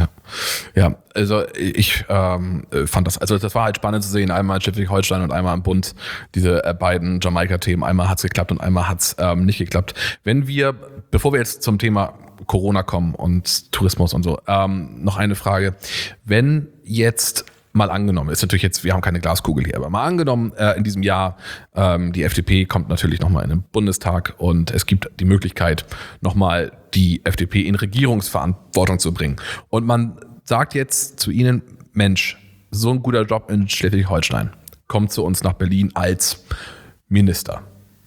Ja, also ich fand das war halt spannend zu sehen, einmal Schleswig-Holstein und einmal im Bund, diese beiden Jamaika-Themen, einmal hat es geklappt und einmal hat es nicht geklappt. Bevor wir jetzt zum Thema Corona kommen und Tourismus und so, noch eine Frage. Wenn jetzt mal angenommen, ist natürlich jetzt, wir haben keine Glaskugel hier, aber mal angenommen, in diesem Jahr, die FDP kommt natürlich nochmal in den Bundestag und es gibt die Möglichkeit, nochmal die FDP in Regierungsverantwortung zu bringen. Und man sagt jetzt zu Ihnen, Mensch, so ein guter Job in Schleswig-Holstein, kommt zu uns nach Berlin als Minister.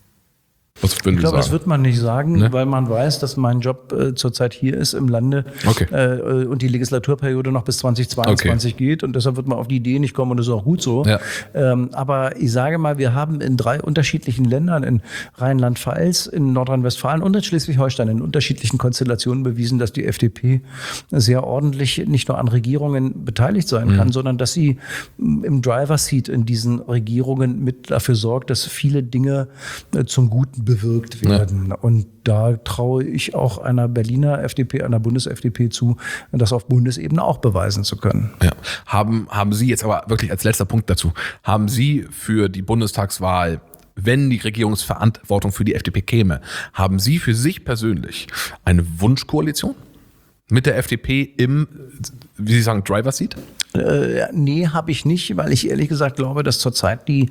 Was würden Sie sagen? Ich glaube, das wird man nicht sagen, weil man weiß, dass mein Job zurzeit hier ist im Lande und die Legislaturperiode noch bis 2022 geht und deshalb wird man auf die Idee nicht kommen und das ist auch gut so. Ja. Aber ich sage mal, wir haben in 3 unterschiedlichen Ländern, in Rheinland-Pfalz, in Nordrhein-Westfalen und in Schleswig-Holstein in unterschiedlichen Konstellationen bewiesen, dass die FDP sehr ordentlich nicht nur an Regierungen beteiligt sein kann, sondern dass sie im Driver-Seat in diesen Regierungen mit dafür sorgt, dass viele Dinge zum Guten bewirkt werden. Ja. Und da traue ich auch einer Berliner FDP, einer Bundes-FDP zu, das auf Bundesebene auch beweisen zu können. Ja. Haben Sie jetzt aber wirklich als letzter Punkt dazu, haben Sie für die Bundestagswahl, wenn die Regierungsverantwortung für die FDP käme, haben Sie für sich persönlich eine Wunschkoalition mit der FDP im, wie Sie sagen, Driver-Seat? Nee, habe ich nicht, weil ich ehrlich gesagt glaube, dass zurzeit die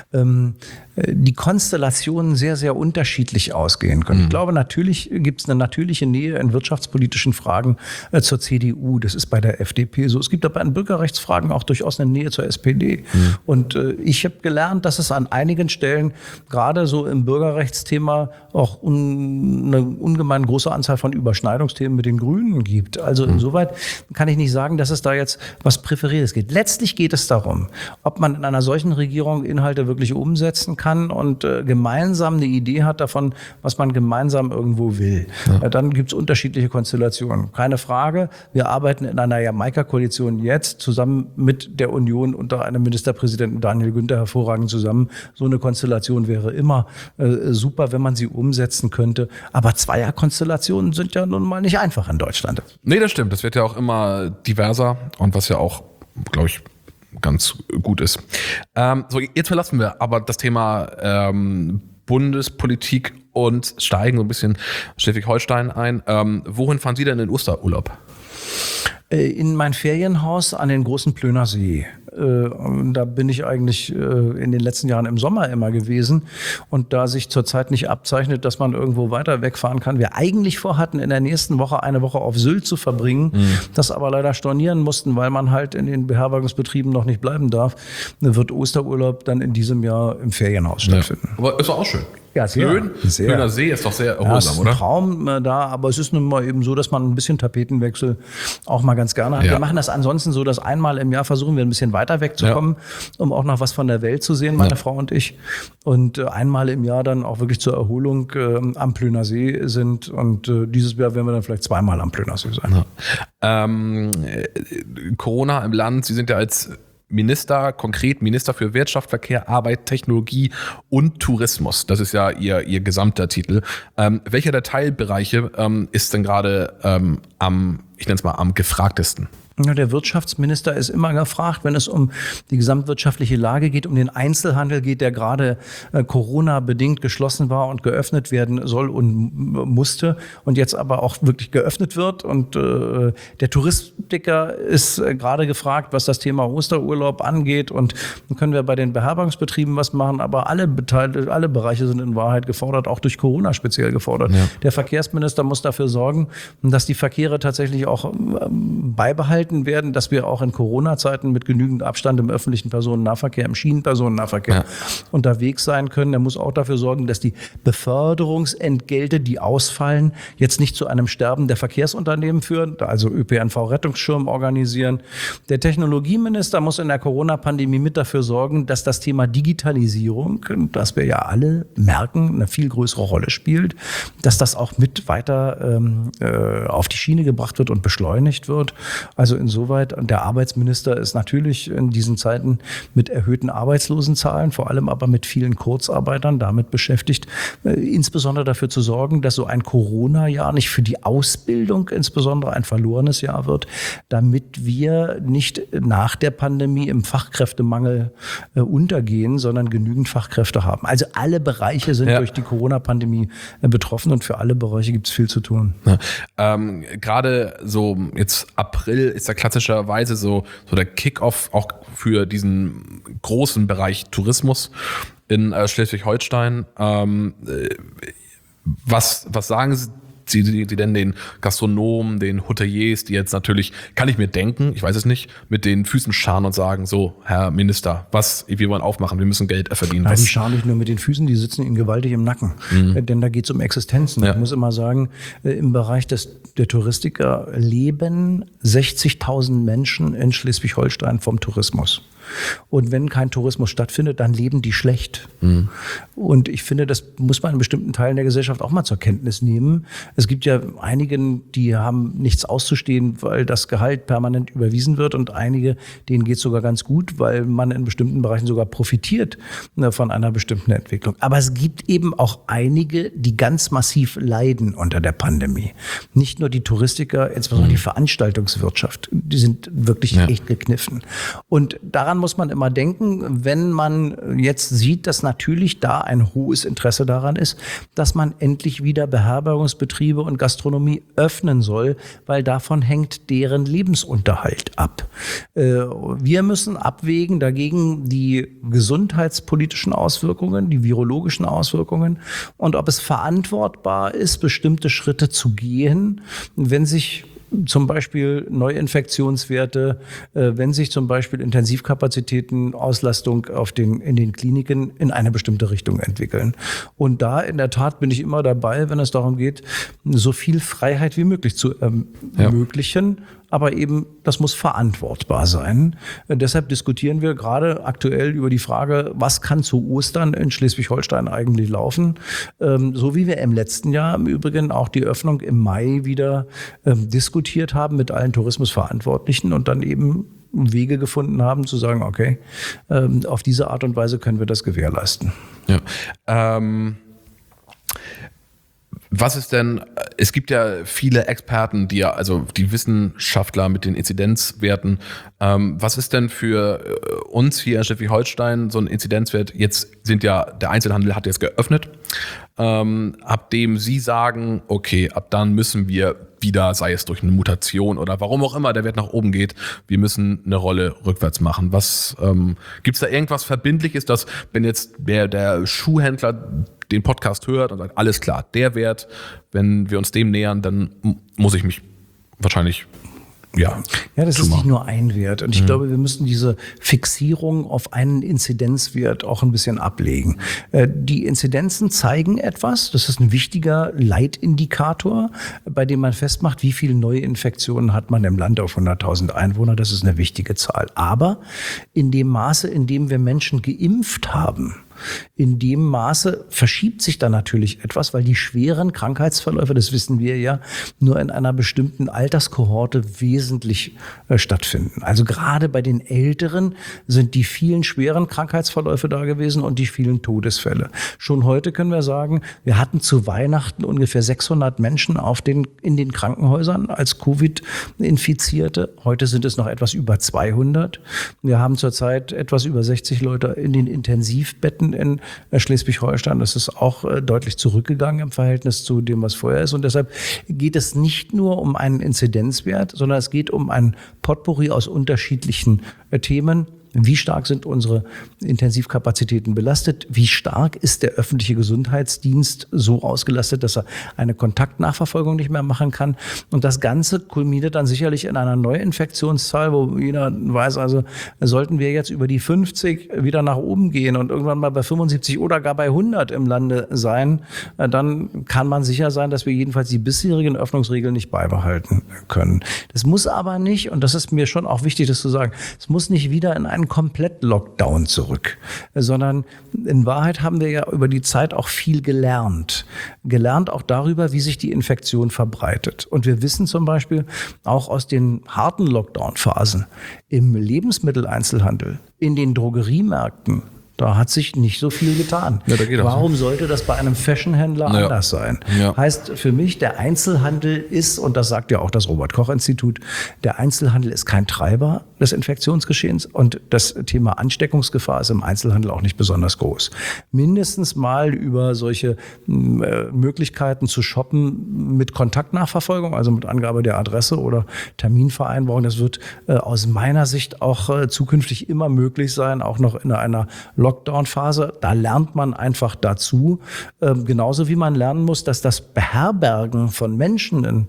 Konstellationen sehr, sehr unterschiedlich ausgehen können. Ich glaube, natürlich gibt es eine natürliche Nähe in wirtschaftspolitischen Fragen zur CDU. Das ist bei der FDP so. Es gibt aber in Bürgerrechtsfragen auch durchaus eine Nähe zur SPD. Und ich habe gelernt, dass es an einigen Stellen, gerade so im Bürgerrechtsthema, auch eine ungemein große Anzahl von Überschneidungsthemen mit den Grünen gibt. Also insoweit kann ich nicht sagen, dass es da jetzt was Präferiertes geht. Letztlich geht es darum, ob man in einer solchen Regierung Inhalte wirklich umsetzen kann und gemeinsam eine Idee hat davon, was man gemeinsam irgendwo will. Ja. Dann gibt es unterschiedliche Konstellationen. Keine Frage, wir arbeiten in einer Jamaika-Koalition jetzt zusammen mit der Union unter einem Ministerpräsidenten Daniel Günther hervorragend zusammen. So eine Konstellation wäre immer super, wenn man sie umsetzen könnte. Aber Zweierkonstellationen sind ja nun mal nicht einfach in Deutschland. Nee, das stimmt. Das wird ja auch immer diverser und was ja auch, glaube ich, ganz gut ist. So, jetzt verlassen wir aber das Thema Bundespolitik und steigen so ein bisschen Schleswig-Holstein ein. Wohin fahren Sie denn in Osterurlaub? In mein Ferienhaus an den großen Plöner See. Da bin ich eigentlich in den letzten Jahren im Sommer immer gewesen. Und da sich zurzeit nicht abzeichnet, dass man irgendwo weiter wegfahren kann, wir eigentlich vorhatten, in der nächsten Woche eine Woche auf Sylt zu verbringen, das aber leider stornieren mussten, weil man halt in den Beherbergungsbetrieben noch nicht bleiben darf, wird Osterurlaub dann in diesem Jahr im Ferienhaus stattfinden. Ja. Aber ist doch auch schön. Ja, sehr. Plöner See ist doch sehr erholsam, oder? Ist ein Traum da, aber es ist nun mal eben so, dass man ein bisschen Tapetenwechsel auch mal ganz gerne hat. Ja. Wir machen das ansonsten so, dass einmal im Jahr versuchen wir ein bisschen weiter wegzukommen, um auch noch was von der Welt zu sehen, meine Frau und ich. Und einmal im Jahr dann auch wirklich zur Erholung am Plöner See sind. Und dieses Jahr werden wir dann vielleicht zweimal am Plöner See sein. Ja. Corona im Land, Sie sind ja als Minister, konkret Minister für Wirtschaft, Verkehr, Arbeit, Technologie und Tourismus. Das ist ja Ihr gesamter Titel. Welcher der Teilbereiche ist denn gerade ich nenne es mal, am gefragtesten? Ja, der Wirtschaftsminister ist immer gefragt, wenn es um die gesamtwirtschaftliche Lage geht, um den Einzelhandel geht, der gerade Corona-bedingt geschlossen war und geöffnet werden soll und musste und jetzt aber auch wirklich geöffnet wird. Und der Touristiker ist gerade gefragt, was das Thema Osterurlaub angeht. Und dann können wir bei den Beherbergungsbetrieben was machen, aber alle Bereiche sind in Wahrheit gefordert, auch durch Corona speziell gefordert. Ja. Der Verkehrsminister muss dafür sorgen, dass die Verkehre tatsächlich auch beibehalten werden, dass wir auch in Corona-Zeiten mit genügend Abstand im öffentlichen Personennahverkehr, im Schienenpersonennahverkehr unterwegs sein können. Er muss auch dafür sorgen, dass die Beförderungsentgelte, die ausfallen, jetzt nicht zu einem Sterben der Verkehrsunternehmen führen, also ÖPNV-Rettungsschirm organisieren. Der Technologieminister muss in der Corona-Pandemie mit dafür sorgen, dass das Thema Digitalisierung, das wir ja alle merken, eine viel größere Rolle spielt, dass das auch mit weiter auf die Schiene gebracht wird und beschleunigt wird. Also insoweit, und der Arbeitsminister ist natürlich in diesen Zeiten mit erhöhten Arbeitslosenzahlen, vor allem aber mit vielen Kurzarbeitern damit beschäftigt, insbesondere dafür zu sorgen, dass so ein Corona-Jahr nicht für die Ausbildung insbesondere ein verlorenes Jahr wird, damit wir nicht nach der Pandemie im Fachkräftemangel untergehen, sondern genügend Fachkräfte haben. Also alle Bereiche sind durch die Corona-Pandemie betroffen und für alle Bereiche gibt es viel zu tun. Ja. Gerade so jetzt April ist ja klassischerweise so der Kick-off auch für diesen großen Bereich Tourismus in Schleswig-Holstein. Was sagen Sie denn den Gastronomen, den Hoteliers, die jetzt natürlich, kann ich mir denken, ich weiß es nicht, mit den Füßen scharen und sagen, so, Herr Minister, wir wollen aufmachen, wir müssen Geld verdienen. Nein, die scharen nicht nur mit den Füßen, die sitzen ihnen gewaltig im Nacken. Denn da geht es um Existenzen. Ja. Ich muss immer sagen, im Bereich der Touristiker leben 60.000 Menschen in Schleswig-Holstein vom Tourismus. Und wenn kein Tourismus stattfindet, dann leben die schlecht. Und ich finde, das muss man in bestimmten Teilen der Gesellschaft auch mal zur Kenntnis nehmen. Es gibt ja einige, die haben nichts auszustehen, weil das Gehalt permanent überwiesen wird und einige, denen geht es sogar ganz gut, weil man in bestimmten Bereichen sogar profitiert von einer bestimmten Entwicklung. Aber es gibt eben auch einige, die ganz massiv leiden unter der Pandemie. Nicht nur die Touristiker, insbesondere die Veranstaltungswirtschaft, die sind wirklich echt gekniffen. Und daran muss man immer denken, wenn man jetzt sieht, dass natürlich da ein hohes Interesse daran ist, dass man endlich wieder Beherbergungsbetriebe und Gastronomie öffnen soll, weil davon hängt deren Lebensunterhalt ab. Wir müssen abwägen dagegen die gesundheitspolitischen Auswirkungen, die virologischen Auswirkungen und ob es verantwortbar ist, bestimmte Schritte zu gehen, wenn sich zum Beispiel Neuinfektionswerte, wenn sich zum Beispiel Intensivkapazitäten, Auslastung in den Kliniken in eine bestimmte Richtung entwickeln. Und da in der Tat bin ich immer dabei, wenn es darum geht, so viel Freiheit wie möglich zu ermöglichen. Aber eben, das muss verantwortbar sein. Deshalb diskutieren wir gerade aktuell über die Frage, was kann zu Ostern in Schleswig-Holstein eigentlich laufen? So wie wir im letzten Jahr im Übrigen auch die Öffnung im Mai wieder diskutiert haben mit allen Tourismusverantwortlichen und dann eben Wege gefunden haben, zu sagen, okay, auf diese Art und Weise können wir das gewährleisten. Ja. Was ist denn, es gibt ja viele Experten, die Wissenschaftler mit den Inzidenzwerten. Was ist denn für uns hier in Schleswig-Holstein so ein Inzidenzwert? Jetzt der Einzelhandel hat jetzt geöffnet, ab dem Sie sagen, okay, ab dann müssen wir wieder, sei es durch eine Mutation oder warum auch immer der Wert nach oben geht, wir müssen eine Rolle rückwärts machen. Was gibt's da irgendwas Verbindliches, dass wenn jetzt der Schuhhändler den Podcast hört und sagt, alles klar, der Wert, wenn wir uns dem nähern, dann muss ich mich wahrscheinlich Ja, das ist nicht nur ein Wert. Und ich glaube, wir müssen diese Fixierung auf einen Inzidenzwert auch ein bisschen ablegen. Die Inzidenzen zeigen etwas. Das ist ein wichtiger Leitindikator, bei dem man festmacht, wie viele neue Infektionen hat man im Land auf 100.000 Einwohner. Das ist eine wichtige Zahl. Aber in dem Maße, in dem wir Menschen geimpft haben, in dem Maße verschiebt sich dann natürlich etwas, weil die schweren Krankheitsverläufe, das wissen wir ja, nur in einer bestimmten Alterskohorte wesentlich stattfinden. Also gerade bei den Älteren sind die vielen schweren Krankheitsverläufe da gewesen und die vielen Todesfälle. Schon heute können wir sagen, wir hatten zu Weihnachten ungefähr 600 Menschen in den Krankenhäusern als Covid-Infizierte. Heute sind es noch etwas über 200. Wir haben zurzeit etwas über 60 Leute in den Intensivbetten in Schleswig-Holstein. Das ist auch deutlich zurückgegangen im Verhältnis zu dem, was vorher ist. Und deshalb geht es nicht nur um einen Inzidenzwert, sondern es geht um ein Potpourri aus unterschiedlichen Themen. Wie stark sind unsere Intensivkapazitäten belastet? Wie stark ist der öffentliche Gesundheitsdienst so ausgelastet, dass er eine Kontaktnachverfolgung nicht mehr machen kann? Und das Ganze kulminiert dann sicherlich in einer Neuinfektionszahl, wo jeder weiß, also sollten wir jetzt über die 50 wieder nach oben gehen und irgendwann mal bei 75 oder gar bei 100 im Lande sein, dann kann man sicher sein, dass wir jedenfalls die bisherigen Öffnungsregeln nicht beibehalten können. Das muss aber nicht, und das ist mir schon auch wichtig, das zu sagen, es muss nicht wieder in einen Komplett-Lockdown zurück, sondern in Wahrheit haben wir ja über die Zeit auch viel gelernt. Gelernt auch darüber, wie sich die Infektion verbreitet. Und wir wissen zum Beispiel auch aus den harten Lockdown-Phasen im Lebensmitteleinzelhandel, in den Drogeriemärkten, da hat sich nicht so viel getan. Ja, da geht Warum sollte das bei einem Fashionhändler anders sein? Ja. Heißt für mich, der Einzelhandel ist, und das sagt ja auch das Robert-Koch-Institut, der Einzelhandel ist kein Treiber des Infektionsgeschehens und das Thema Ansteckungsgefahr ist im Einzelhandel auch nicht besonders groß. Mindestens mal über solche Möglichkeiten zu shoppen mit Kontaktnachverfolgung, also mit Angabe der Adresse oder Terminvereinbarung, das wird aus meiner Sicht auch zukünftig immer möglich sein, auch noch in einer Lockdown-Phase. Da lernt man einfach dazu. Genauso wie man lernen muss, dass das Beherbergen von Menschen in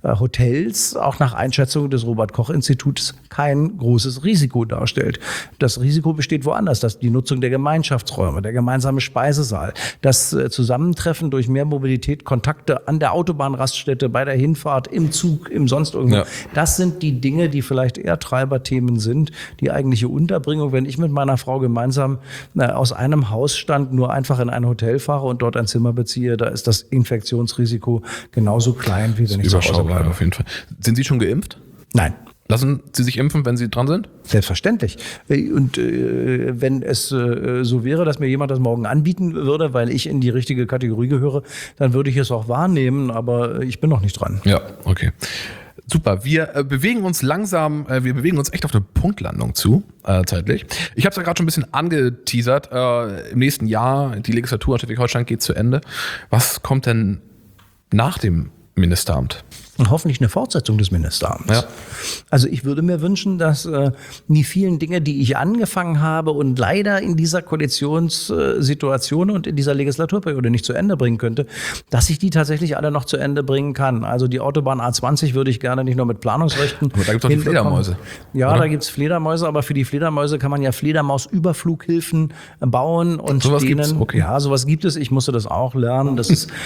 Hotels auch nach Einschätzung des Robert-Koch-Instituts kein großes Risiko darstellt. Das Risiko besteht woanders, dass die Nutzung der Gemeinschaftsräume, der gemeinsame Speisesaal, das Zusammentreffen durch mehr Mobilität, Kontakte an der Autobahnraststätte, bei der Hinfahrt, im Zug, im sonst irgendwo. Ja. Das sind die Dinge, die vielleicht eher Treiberthemen sind. Die eigentliche Unterbringung, wenn ich mit meiner Frau gemeinsam aus einem Hausstand nur einfach in ein Hotel fahre und dort ein Zimmer beziehe, da ist das Infektionsrisiko genauso klein, wie wenn ich zu Hause bleibe. Auf jeden Fall. Sind Sie schon geimpft? Nein. Lassen Sie sich impfen, wenn Sie dran sind? Selbstverständlich. Und wenn es so wäre, dass mir jemand das morgen anbieten würde, weil ich in die richtige Kategorie gehöre, dann würde ich es auch wahrnehmen, aber ich bin noch nicht dran. Ja, okay. Super, wir bewegen uns langsam, wir bewegen uns echt auf eine Punktlandung zu, zeitlich. Ich habe es ja gerade schon ein bisschen angeteasert. Im nächsten Jahr, die Legislatur in Schleswig-Holstein geht zu Ende. Was kommt denn nach dem Ministeramt? Und hoffentlich eine Fortsetzung des Ministeramts. Ja. Also ich würde mir wünschen, dass die vielen Dinge, die ich angefangen habe und leider in dieser Koalitionssituation und in dieser Legislaturperiode nicht zu Ende bringen könnte, dass ich die tatsächlich alle noch zu Ende bringen kann. Also die Autobahn A20 würde ich gerne nicht nur mit Planungsrechten. Aber da gibt es doch die Fledermäuse. Ja, oder? Da gibt es Fledermäuse, aber für die Fledermäuse kann man ja Fledermausüberflughilfen bauen und sowas gibt's? Okay. Ja, sowas gibt es. Ich musste das auch lernen, dass es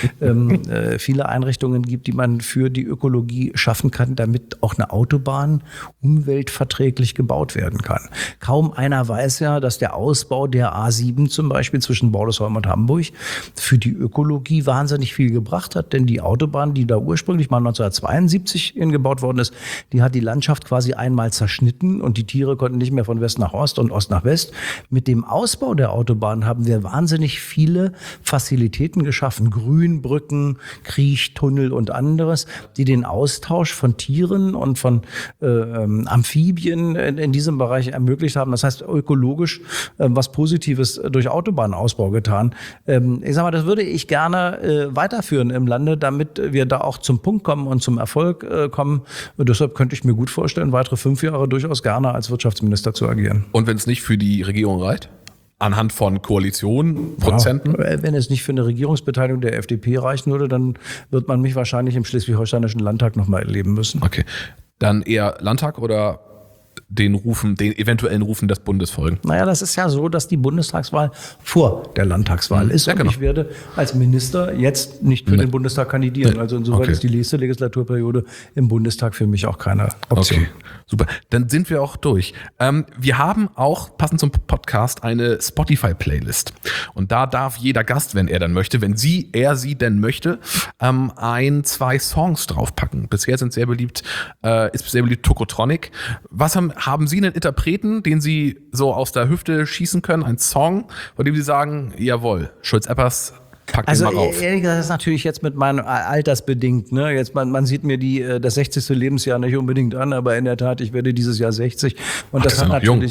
viele Einrichtungen gibt, die man für die Ökologie schaffen kann, damit auch eine Autobahn umweltverträglich gebaut werden kann. Kaum einer weiß ja, dass der Ausbau der A7 zum Beispiel zwischen Bordesholm und Hamburg für die Ökologie wahnsinnig viel gebracht hat, denn die Autobahn, die da ursprünglich mal 1972 gebaut worden ist, die hat die Landschaft quasi einmal zerschnitten und die Tiere konnten nicht mehr von West nach Ost und Ost nach West. Mit dem Ausbau der Autobahn haben wir wahnsinnig viele Facilitäten geschaffen, Grünbrücken, Kriechtunnel und anderes, die den Austausch von Tieren und von Amphibien in diesem Bereich ermöglicht haben. Das heißt, ökologisch was Positives durch Autobahnausbau getan. Ich sag mal, das würde ich gerne weiterführen im Lande, damit wir da auch zum Punkt kommen und zum Erfolg kommen. Und deshalb könnte ich mir gut vorstellen, weitere 5 Jahre durchaus gerne als Wirtschaftsminister zu agieren. Und wenn es nicht für die Regierung reicht? Anhand von Koalitionen, Prozenten? Ja, wenn es nicht für eine Regierungsbeteiligung der FDP reichen würde, dann wird man mich wahrscheinlich im Schleswig-Holsteinischen Landtag nochmal erleben müssen. Okay. Dann eher Landtag oder den eventuellen Rufen des Bundes folgen? Naja, das ist ja so, dass die Bundestagswahl vor der Landtagswahl ist. Ja, und genau. Ich werde als Minister jetzt nicht für den Bundestag kandidieren. Also insoweit ist die nächste Legislaturperiode im Bundestag für mich auch keine Option. Okay, super. Dann sind wir auch durch. Wir haben auch, passend zum Podcast, eine Spotify-Playlist. Und da darf jeder Gast, wenn er dann möchte, wenn er sie denn möchte, 2 Songs draufpacken. Bisher ist sehr beliebt Tokotronic. Was haben Sie einen Interpreten, den Sie so aus der Hüfte schießen können? Ein Song, von dem Sie sagen, jawohl, Schulz-Eppers, pack den mal rauf. Ehrlich gesagt, das ist natürlich jetzt mit meinem altersbedingt. Ne? Jetzt, man sieht mir das 60. Lebensjahr nicht unbedingt an, aber in der Tat, ich werde dieses Jahr 60. Und das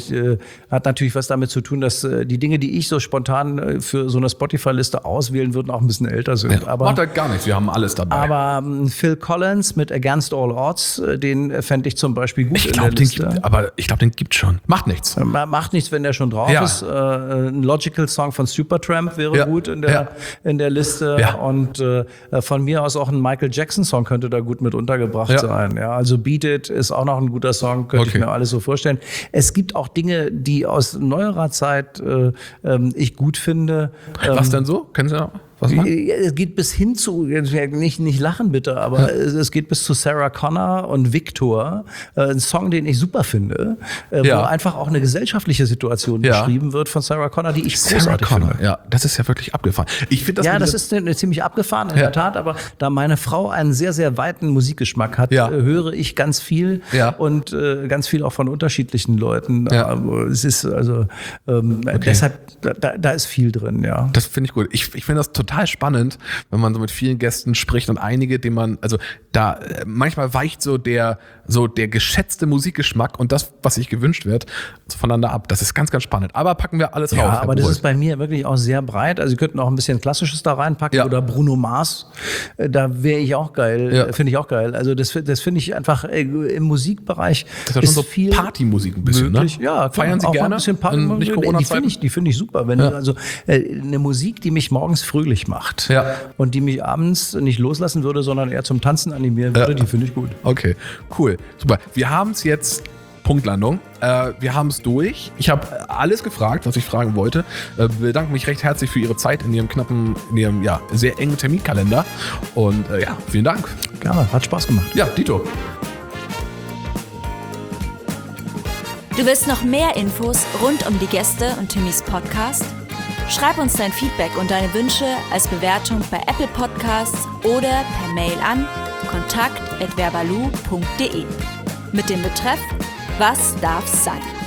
hat natürlich was damit zu tun, dass die Dinge, die ich so spontan für so eine Spotify-Liste auswählen würde, auch ein bisschen älter sind. Ja, macht halt gar nichts, wir haben alles dabei. Aber Phil Collins mit Against All Odds, den fände ich zum Beispiel gut ich glaube, den gibt's schon. Macht nichts. Macht nichts, wenn der schon drauf ist. Ein Logical Song von Supertramp wäre gut in der Liste. Ja. Und von mir aus auch ein Michael Jackson Song könnte da gut mit untergebracht sein. Ja, also Beat It ist auch noch ein guter Song, könnte ich mir alles so vorstellen. Es gibt auch Dinge, die aus neuerer Zeit ich gut finde. Was denn so? Können Sie noch? Es geht bis hin zu, nicht lachen bitte, aber es geht bis zu Sarah Connor und Victor, ein Song, den ich super finde, wo einfach auch eine gesellschaftliche Situation beschrieben wird von Sarah Connor, die ich großartig finde. Ja, das ist ja wirklich abgefahren. Ich finde das ist ziemlich abgefahren in der Tat, aber da meine Frau einen sehr, sehr weiten Musikgeschmack hat, höre ich ganz viel und ganz viel auch von unterschiedlichen Leuten. Es ist also deshalb, da ist viel drin, ja. Das finde ich gut. Ich finde das total spannend, wenn man so mit vielen Gästen spricht und einige, denen man, also da manchmal weicht so der geschätzte Musikgeschmack und das, was sich gewünscht wird, voneinander ab. Das ist ganz, ganz spannend. Aber packen wir alles rauf. Ja, aber das ist bei mir wirklich auch sehr breit. Also Sie könnten auch ein bisschen Klassisches da reinpacken oder Bruno Mars. Da wäre ich auch geil. Finde ich auch geil. Also das finde ich einfach im Musikbereich. Das ist ja schon so viel Partymusik ein bisschen, möglich. Ne? Ja, feiern Sie auch gerne? Ein bisschen Partymusik. Die finde ich super. Wenn also eine Musik, die mich morgens fröhlich macht und die mich abends nicht loslassen würde, sondern eher zum Tanzen animieren würde, die finde ich gut. Okay, cool. Super. Wir haben es jetzt, Punktlandung. Wir haben es durch. Ich habe alles gefragt, was ich fragen wollte. Bedanke mich recht herzlich für Ihre Zeit in Ihrem sehr engen Terminkalender. Und vielen Dank. Gerne, hat Spaß gemacht. Ja, Dito. Du willst noch mehr Infos rund um die Gäste und Timmys Podcast? Schreib uns dein Feedback und deine Wünsche als Bewertung bei Apple Podcasts oder per Mail an kontakt@verbalu.de mit dem Betreff Was darf's sein?